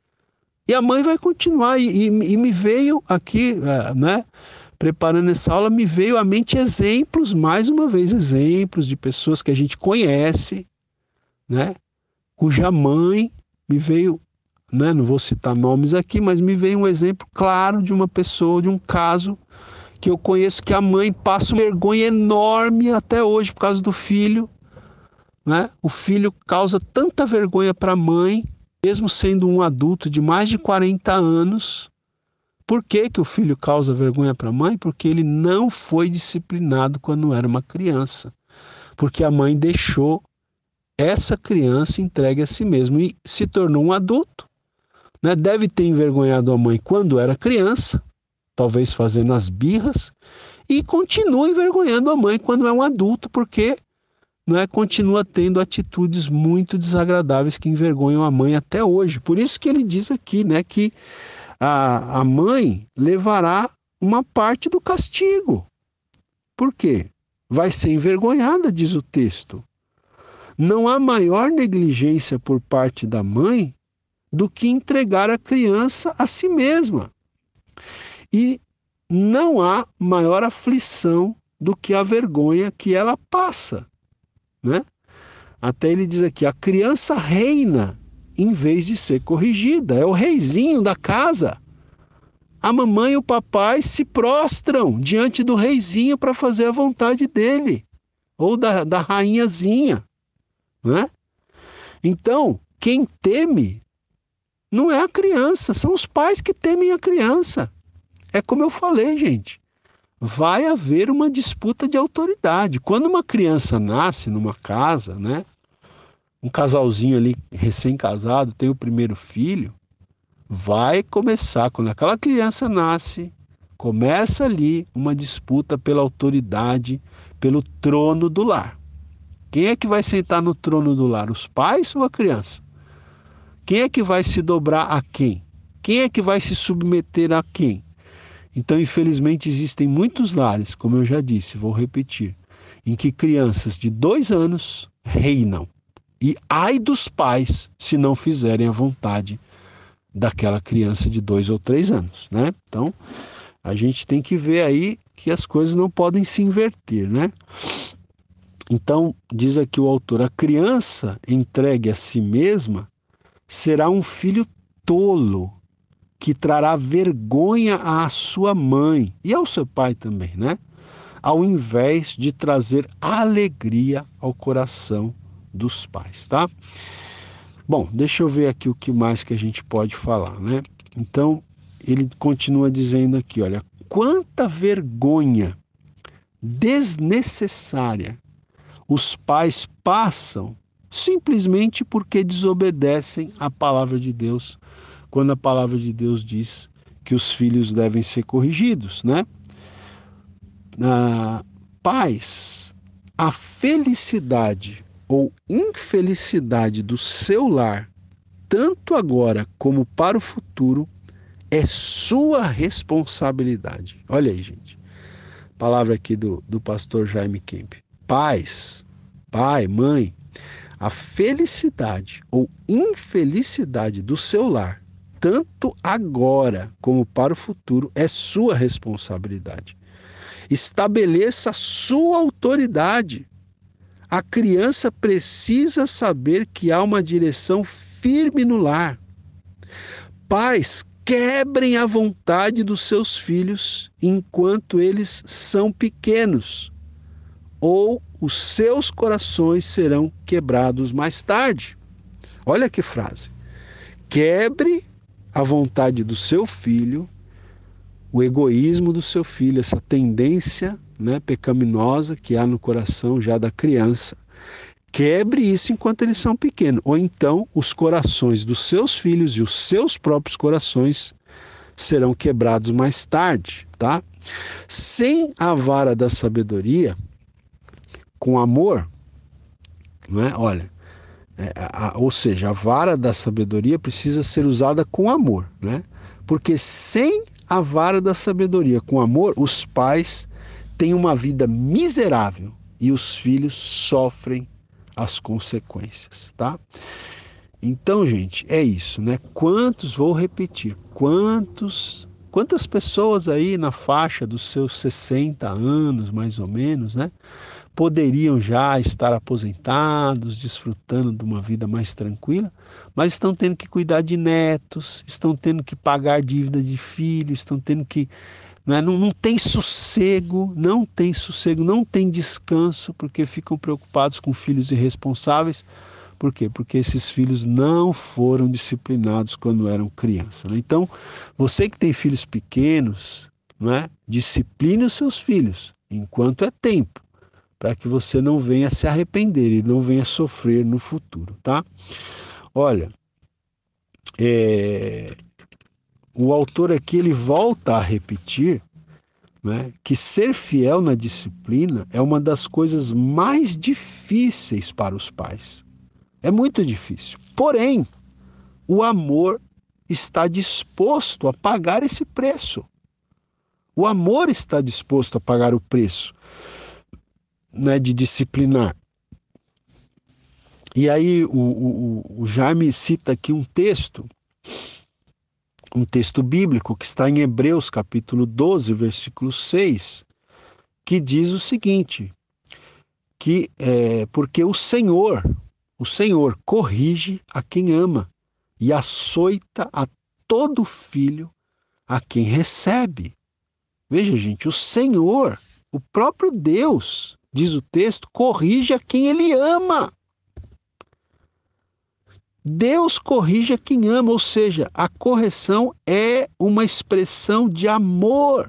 E a mãe vai continuar, e, e, e me veio aqui, né, preparando essa aula, me veio à mente exemplos, mais uma vez, exemplos de pessoas que a gente conhece, né, cuja mãe me veio, né, não vou citar nomes aqui, mas me veio um exemplo claro de uma pessoa, de um caso que eu conheço, que a mãe passa uma vergonha enorme até hoje por causa do filho, né? O filho causa tanta vergonha para a mãe, mesmo sendo um adulto de mais de quarenta anos. Por que que o filho causa vergonha para a mãe? Porque ele não foi disciplinado quando era uma criança. Porque a mãe deixou essa criança entregue a si mesma e se tornou um adulto, né? Deve ter envergonhado a mãe quando era criança, talvez fazendo as birras, e continua envergonhando a mãe quando é um adulto, porque, né, continua tendo atitudes muito desagradáveis que envergonham a mãe até hoje. Por isso que ele diz aqui, né, que a, a mãe levará uma parte do castigo. Por quê? Vai ser envergonhada, diz o texto. Não há maior negligência por parte da mãe do que entregar a criança a si mesma. E não há maior aflição do que a vergonha que ela passa, né? Até ele diz aqui, a criança reina em vez de ser corrigida, é o reizinho da casa. A mamãe e o papai se prostram diante do reizinho para fazer a vontade dele, ou da, da rainhazinha, né? Então, quem teme não é a criança, são os pais que temem a criança. É como eu falei, gente, vai haver uma disputa de autoridade. Quando uma criança nasce numa casa, né? Um casalzinho ali recém-casado tem o primeiro filho, vai começar, quando aquela criança nasce, começa ali uma disputa pela autoridade, pelo trono do lar. Quem é que vai sentar no trono do lar? Os pais ou a criança? Quem é que vai se dobrar a quem? Quem é que vai se submeter a quem? Então, infelizmente, existem muitos lares, como eu já disse, vou repetir, em que crianças de dois anos reinam. E ai dos pais se não fizerem a vontade daquela criança de dois ou três anos, né? Então, a gente tem que ver aí que as coisas não podem se inverter, né? Então, diz aqui o autor, a criança entregue a si mesma será um filho tolo, que trará vergonha à sua mãe e ao seu pai também, né? Ao invés de trazer alegria ao coração dos pais, tá? Bom, deixa eu ver aqui o que mais que a gente pode falar, né? Então, ele continua dizendo aqui, olha, quanta vergonha desnecessária os pais passam simplesmente porque desobedecem à palavra de Deus, quando a palavra de Deus diz que os filhos devem ser corrigidos, né? Ah, pais, a felicidade ou infelicidade do seu lar, tanto agora como para o futuro, é sua responsabilidade. Olha aí, gente. Palavra aqui do, do pastor Jaime Kemp. Pais, pai, mãe, a felicidade ou infelicidade do seu lar, tanto agora como para o futuro, é sua responsabilidade. Estabeleça a sua autoridade. A criança precisa saber que há uma direção firme no lar. Pais, quebrem a vontade dos seus filhos enquanto eles são pequenos, ou os seus corações serão quebrados mais tarde. Olha que frase. Quebre a vontade do seu filho, o egoísmo do seu filho, essa tendência, né, pecaminosa que há no coração já da criança. Quebre isso enquanto eles são pequenos, ou então os corações dos seus filhos e os seus próprios corações serão quebrados mais tarde, tá? Sem a vara da sabedoria, com amor, não é? Olha, é, a, ou seja, a vara da sabedoria precisa ser usada com amor, né? Porque sem a vara da sabedoria com amor, os pais têm uma vida miserável e os filhos sofrem as consequências, tá? Então, gente, é isso, né? Quantos, vou repetir, quantos, quantas pessoas aí na faixa dos seus sessenta anos, mais ou menos, né? Poderiam já estar aposentados, desfrutando de uma vida mais tranquila, mas estão tendo que cuidar de netos, estão tendo que pagar dívida de filhos, estão tendo que... Não, é? não, não tem sossego, não tem sossego, não tem descanso, porque ficam preocupados com filhos irresponsáveis. Por quê? Porque esses filhos não foram disciplinados quando eram crianças, né? Então, você que tem filhos pequenos, não é? Discipline os seus filhos enquanto é tempo, para que você não venha se arrepender e não venha sofrer no futuro, tá? Olha, é... o autor aqui ele volta a repetir, né, que ser fiel na disciplina é uma das coisas mais difíceis para os pais. É muito difícil. Porém, o amor está disposto a pagar esse preço. O amor está disposto a pagar o preço, né, de disciplinar. E aí o, o, o Jaime cita aqui um texto, um texto bíblico que está em Hebreus capítulo doze, versículo seis, que diz o seguinte, que é, porque o Senhor, o Senhor corrige a quem ama e açoita a todo filho a quem recebe. Veja, gente, o Senhor, o próprio Deus, diz o texto, corrige a quem Ele ama. Deus corrige a quem ama, ou seja, a correção é uma expressão de amor.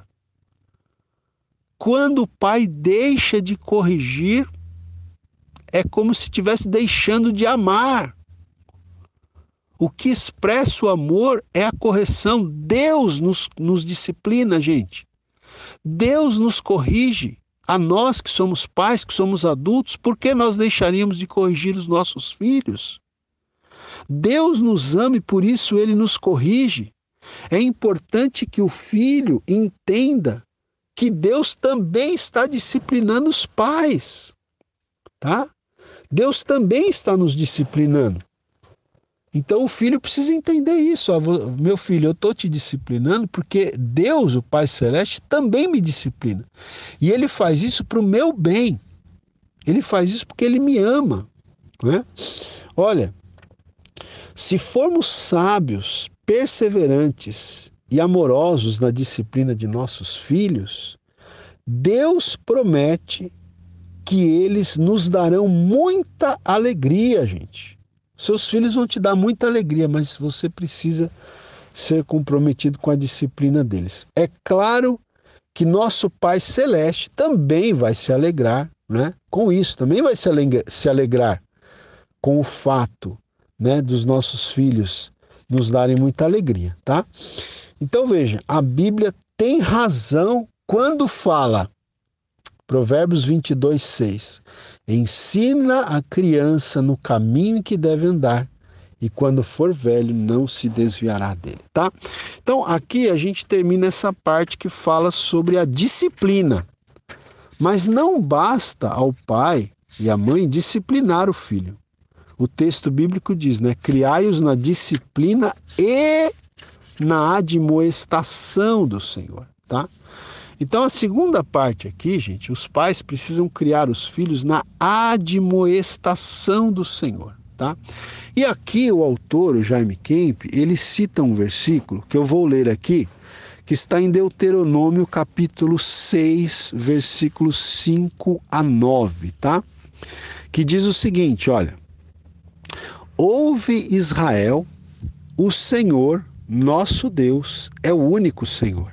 Quando o pai deixa de corrigir, é como se estivesse deixando de amar. O que expressa o amor é a correção. Deus nos, nos disciplina, gente. Deus nos corrige. A nós que somos pais, que somos adultos, por que nós deixaríamos de corrigir os nossos filhos? Deus nos ama e por isso Ele nos corrige. É importante que o filho entenda que Deus também está disciplinando os pais, tá? Deus também está nos disciplinando. Então o filho precisa entender isso. Ó, meu filho, eu estou te disciplinando porque Deus, o Pai Celeste, também me disciplina. E Ele faz isso para o meu bem. Ele faz isso porque Ele me ama, né? Olha, se formos sábios, perseverantes e amorosos na disciplina de nossos filhos, Deus promete que eles nos darão muita alegria, gente. Seus filhos vão te dar muita alegria, mas você precisa ser comprometido com a disciplina deles. É claro que nosso Pai Celeste também vai se alegrar, né, com isso, também vai se alegrar, se alegrar com o fato, né, dos nossos filhos nos darem muita alegria, tá? Então veja, a Bíblia tem razão quando fala, Provérbios vinte e dois, seis, ensina a criança no caminho que deve andar e quando for velho não se desviará dele, tá? Então aqui a gente termina essa parte que fala sobre a disciplina, mas não basta ao pai e à mãe disciplinar o filho. O texto bíblico diz, né? Criai-os na disciplina e na admoestação do Senhor, tá? Então a segunda parte aqui, gente, os pais precisam criar os filhos na admoestação do Senhor, tá? E aqui o autor, o Jaime Kemp, ele cita um versículo que eu vou ler aqui, que está em Deuteronômio capítulo seis, versículos cinco a nove, tá? Que diz o seguinte, olha: ouve Israel, o Senhor, nosso Deus, é o único Senhor.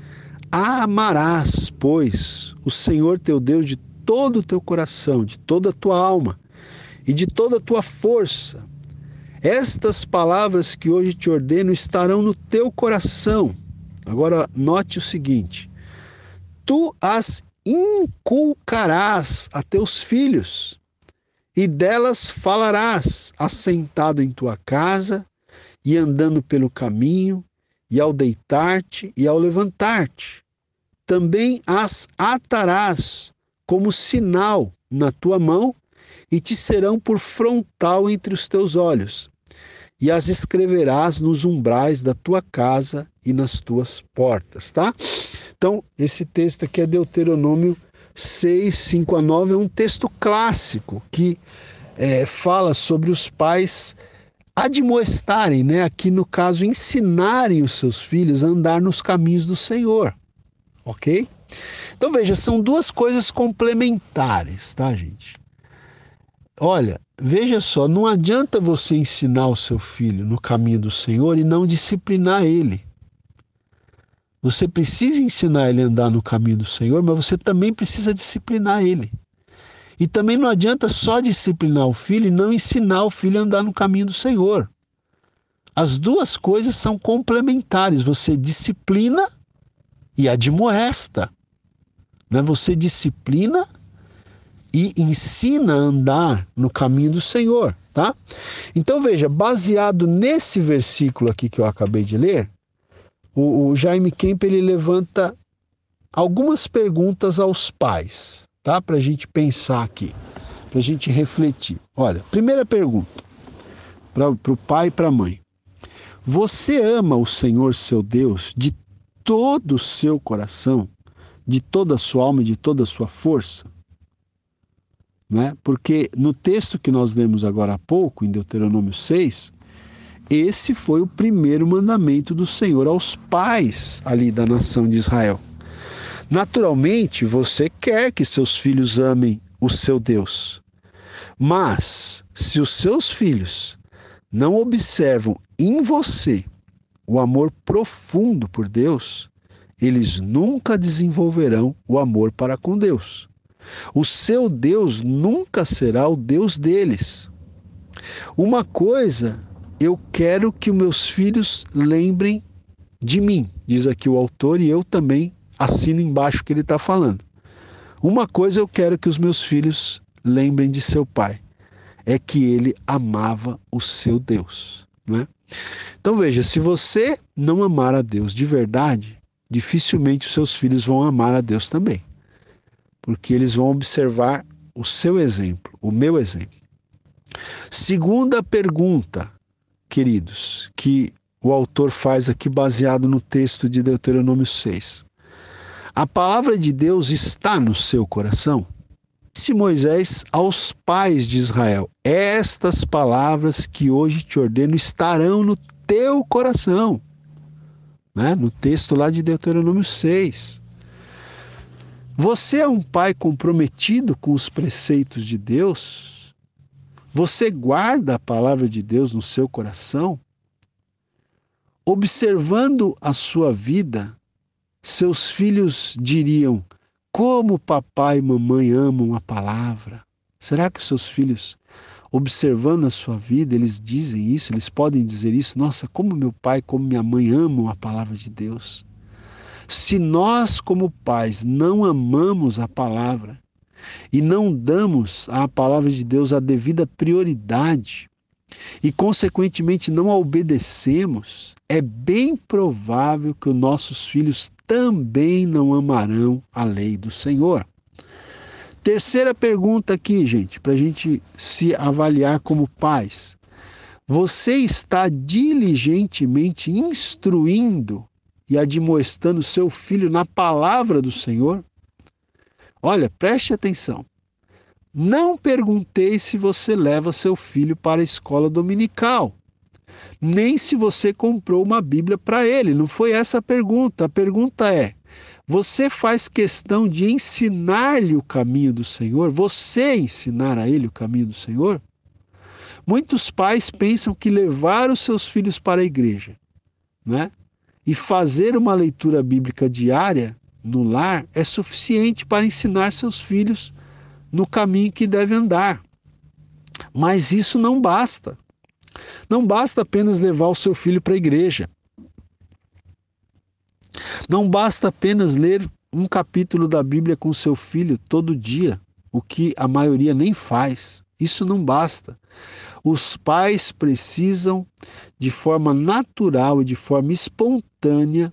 Amarás, pois, o Senhor teu Deus de todo o teu coração, de toda a tua alma e de toda a tua força. Estas palavras que hoje te ordeno estarão no teu coração. Agora note o seguinte: tu as inculcarás a teus filhos, e delas falarás, assentado em tua casa, e andando pelo caminho, e ao deitar-te e ao levantar-te. Também as atarás como sinal na tua mão, e te serão por frontal entre os teus olhos, e as escreverás nos umbrais da tua casa e nas tuas portas, tá? Então, esse texto aqui é Deuteronômio seis, cinco a nove, é um texto clássico que é, fala sobre os pais admoestarem, né? Aqui no caso, ensinarem os seus filhos a andar nos caminhos do Senhor, ok? Então veja, são duas coisas complementares, tá, gente? Olha, veja só, não adianta você ensinar o seu filho no caminho do Senhor e não disciplinar ele. Você precisa ensinar ele a andar no caminho do Senhor, mas você também precisa disciplinar ele. E também não adianta só disciplinar o filho e não ensinar o filho a andar no caminho do Senhor. As duas coisas são complementares. Você disciplina e admoesta, né? Você disciplina e ensina a andar no caminho do Senhor, tá? Então veja, baseado nesse versículo aqui que eu acabei de ler, o, o Jaime Kemp, ele levanta algumas perguntas aos pais, tá? Para a gente pensar aqui, para a gente refletir. Olha, primeira pergunta, para o pai e para a mãe: você ama o Senhor seu Deus de todo o seu coração, de toda a sua alma e de toda a sua força? Né? Porque no texto que nós lemos agora há pouco, em Deuteronômio seis, esse foi o primeiro mandamento do Senhor aos pais ali da nação de Israel. Naturalmente, você quer que seus filhos amem o seu Deus, mas se os seus filhos não observam em você o amor profundo por Deus, eles nunca desenvolverão o amor para com Deus. O seu Deus nunca será o Deus deles. Uma coisa eu quero que os meus filhos lembrem de mim, diz aqui o autor, e eu também assino embaixo o que ele está falando. Uma coisa eu quero que os meus filhos lembrem de seu pai, é que ele amava o seu Deus, né? Então veja, se você não amar a Deus de verdade, dificilmente os seus filhos vão amar a Deus também, porque eles vão observar o seu exemplo, o meu exemplo. Segunda pergunta, queridos, que o autor faz aqui baseado no texto de Deuteronômio seis. A palavra de Deus está no seu coração? Disse Moisés aos pais de Israel: estas palavras que hoje te ordeno estarão no teu coração. Né? No texto lá de Deuteronômio seis. Você é um pai comprometido com os preceitos de Deus? Você guarda a palavra de Deus no seu coração? Observando a sua vida, seus filhos diriam: como papai e mamãe amam a palavra. Será que os seus filhos, observando a sua vida, eles dizem isso? Eles podem dizer isso? Nossa, como meu pai, como minha mãe amam a palavra de Deus. Se nós, como pais, não amamos a palavra e não damos à palavra de Deus a devida prioridade e, consequentemente, não a obedecemos, é bem provável que os nossos filhos também não amarão a lei do Senhor. Terceira pergunta aqui, gente, para a gente se avaliar como pais. Você está diligentemente instruindo e admoestando seu filho na palavra do Senhor? Olha, preste atenção. Não perguntei se você leva seu filho para a escola dominical, nem se você comprou uma Bíblia para ele. Não foi essa a pergunta. A pergunta é: você faz questão de ensinar-lhe o caminho do Senhor? Você ensinar a ele o caminho do Senhor? Muitos pais pensam que levar os seus filhos para a igreja, né, e fazer uma leitura bíblica diária no lar é suficiente para ensinar seus filhos no caminho que deve andar. Mas isso não basta. Não basta apenas levar o seu filho para a igreja. Não basta apenas ler um capítulo da Bíblia com seu filho todo dia, o que a maioria nem faz. Isso não basta. Os pais precisam, de forma natural e de forma espontânea,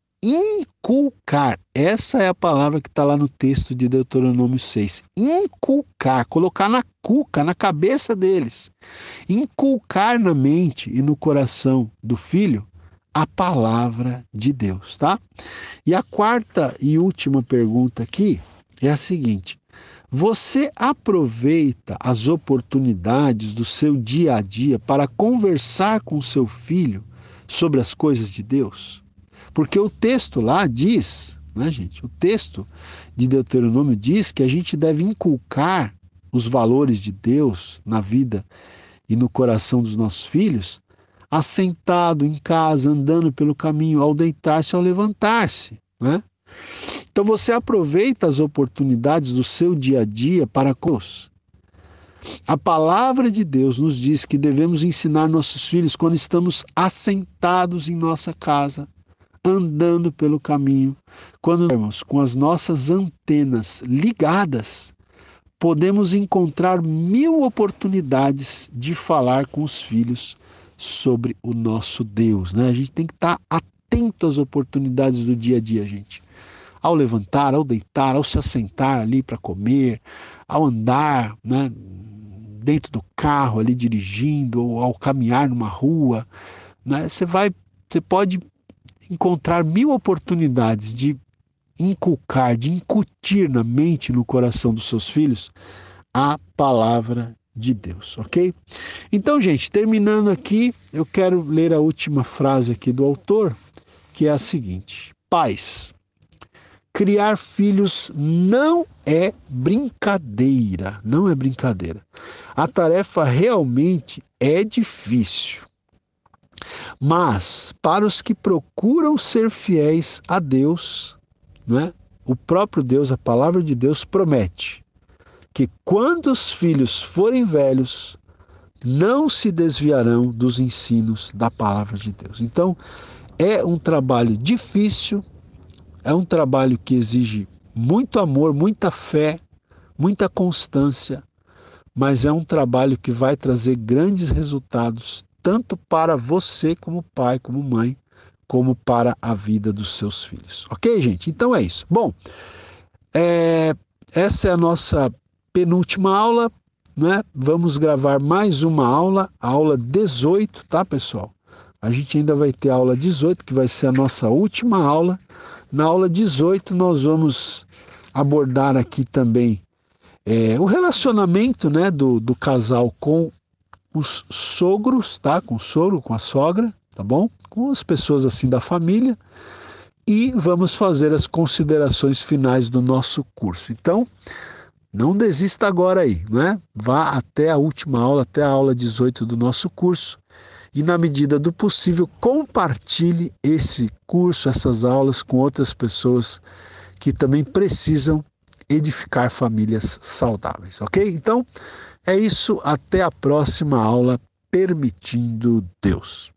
inculcar. Essa é a palavra que está lá no texto de Deuteronômio seis. Inculcar, colocar na cuca, na cabeça deles. Inculcar na mente e no coração do filho a palavra de Deus, tá? E a quarta e última pergunta aqui é a seguinte: você aproveita as oportunidades do seu dia a dia para conversar com seu filho sobre as coisas de Deus? Porque o texto lá diz, né, gente? O texto de Deuteronômio diz que a gente deve inculcar os valores de Deus na vida e no coração dos nossos filhos, assentado em casa, andando pelo caminho, ao deitar-se, ao levantar-se, né? Então você aproveita as oportunidades do seu dia a dia para com Deus. A palavra de Deus nos diz que devemos ensinar nossos filhos quando estamos assentados em nossa casa, andando pelo caminho. Quando estamos com as nossas antenas ligadas, podemos encontrar mil oportunidades de falar com os filhos sobre o nosso Deus, né? A gente tem que estar atento às oportunidades do dia a dia, gente. Ao levantar, ao deitar, ao se assentar ali para comer, ao andar, né, dentro do carro ali dirigindo, ou ao caminhar numa rua, né, você vai, você pode encontrar mil oportunidades de inculcar, de incutir na mente e no coração dos seus filhos a palavra de Deus, ok? Então, gente, terminando aqui, eu quero ler a última frase aqui do autor, que é a seguinte: pais, criar filhos não é brincadeira, não é brincadeira. A tarefa realmente é difícil. Mas, para os que procuram ser fiéis a Deus, né, o próprio Deus, a palavra de Deus promete que quando os filhos forem velhos, não se desviarão dos ensinos da palavra de Deus. Então, é um trabalho difícil, é um trabalho que exige muito amor, muita fé, muita constância, mas é um trabalho que vai trazer grandes resultados, tanto para você como pai, como mãe, como para a vida dos seus filhos. Ok, gente? Então é isso. Bom, é, essa é a nossa penúltima aula, né? Vamos gravar mais uma aula, a aula dezoito, tá, pessoal? A gente ainda vai ter a aula dezoito, que vai ser a nossa última aula. Na aula dezoito nós vamos abordar aqui também é, o relacionamento, né, do, do casal com os sogros, tá? Com o sogro, com a sogra, tá bom? Com as pessoas assim da família. E vamos fazer as considerações finais do nosso curso. Então, não desista agora aí, né? Vá até a última aula, até a aula dezoito do nosso curso. E, na medida do possível, compartilhe esse curso, essas aulas com outras pessoas que também precisam edificar famílias saudáveis, ok? Então, é isso. Até a próxima aula, permitindo Deus.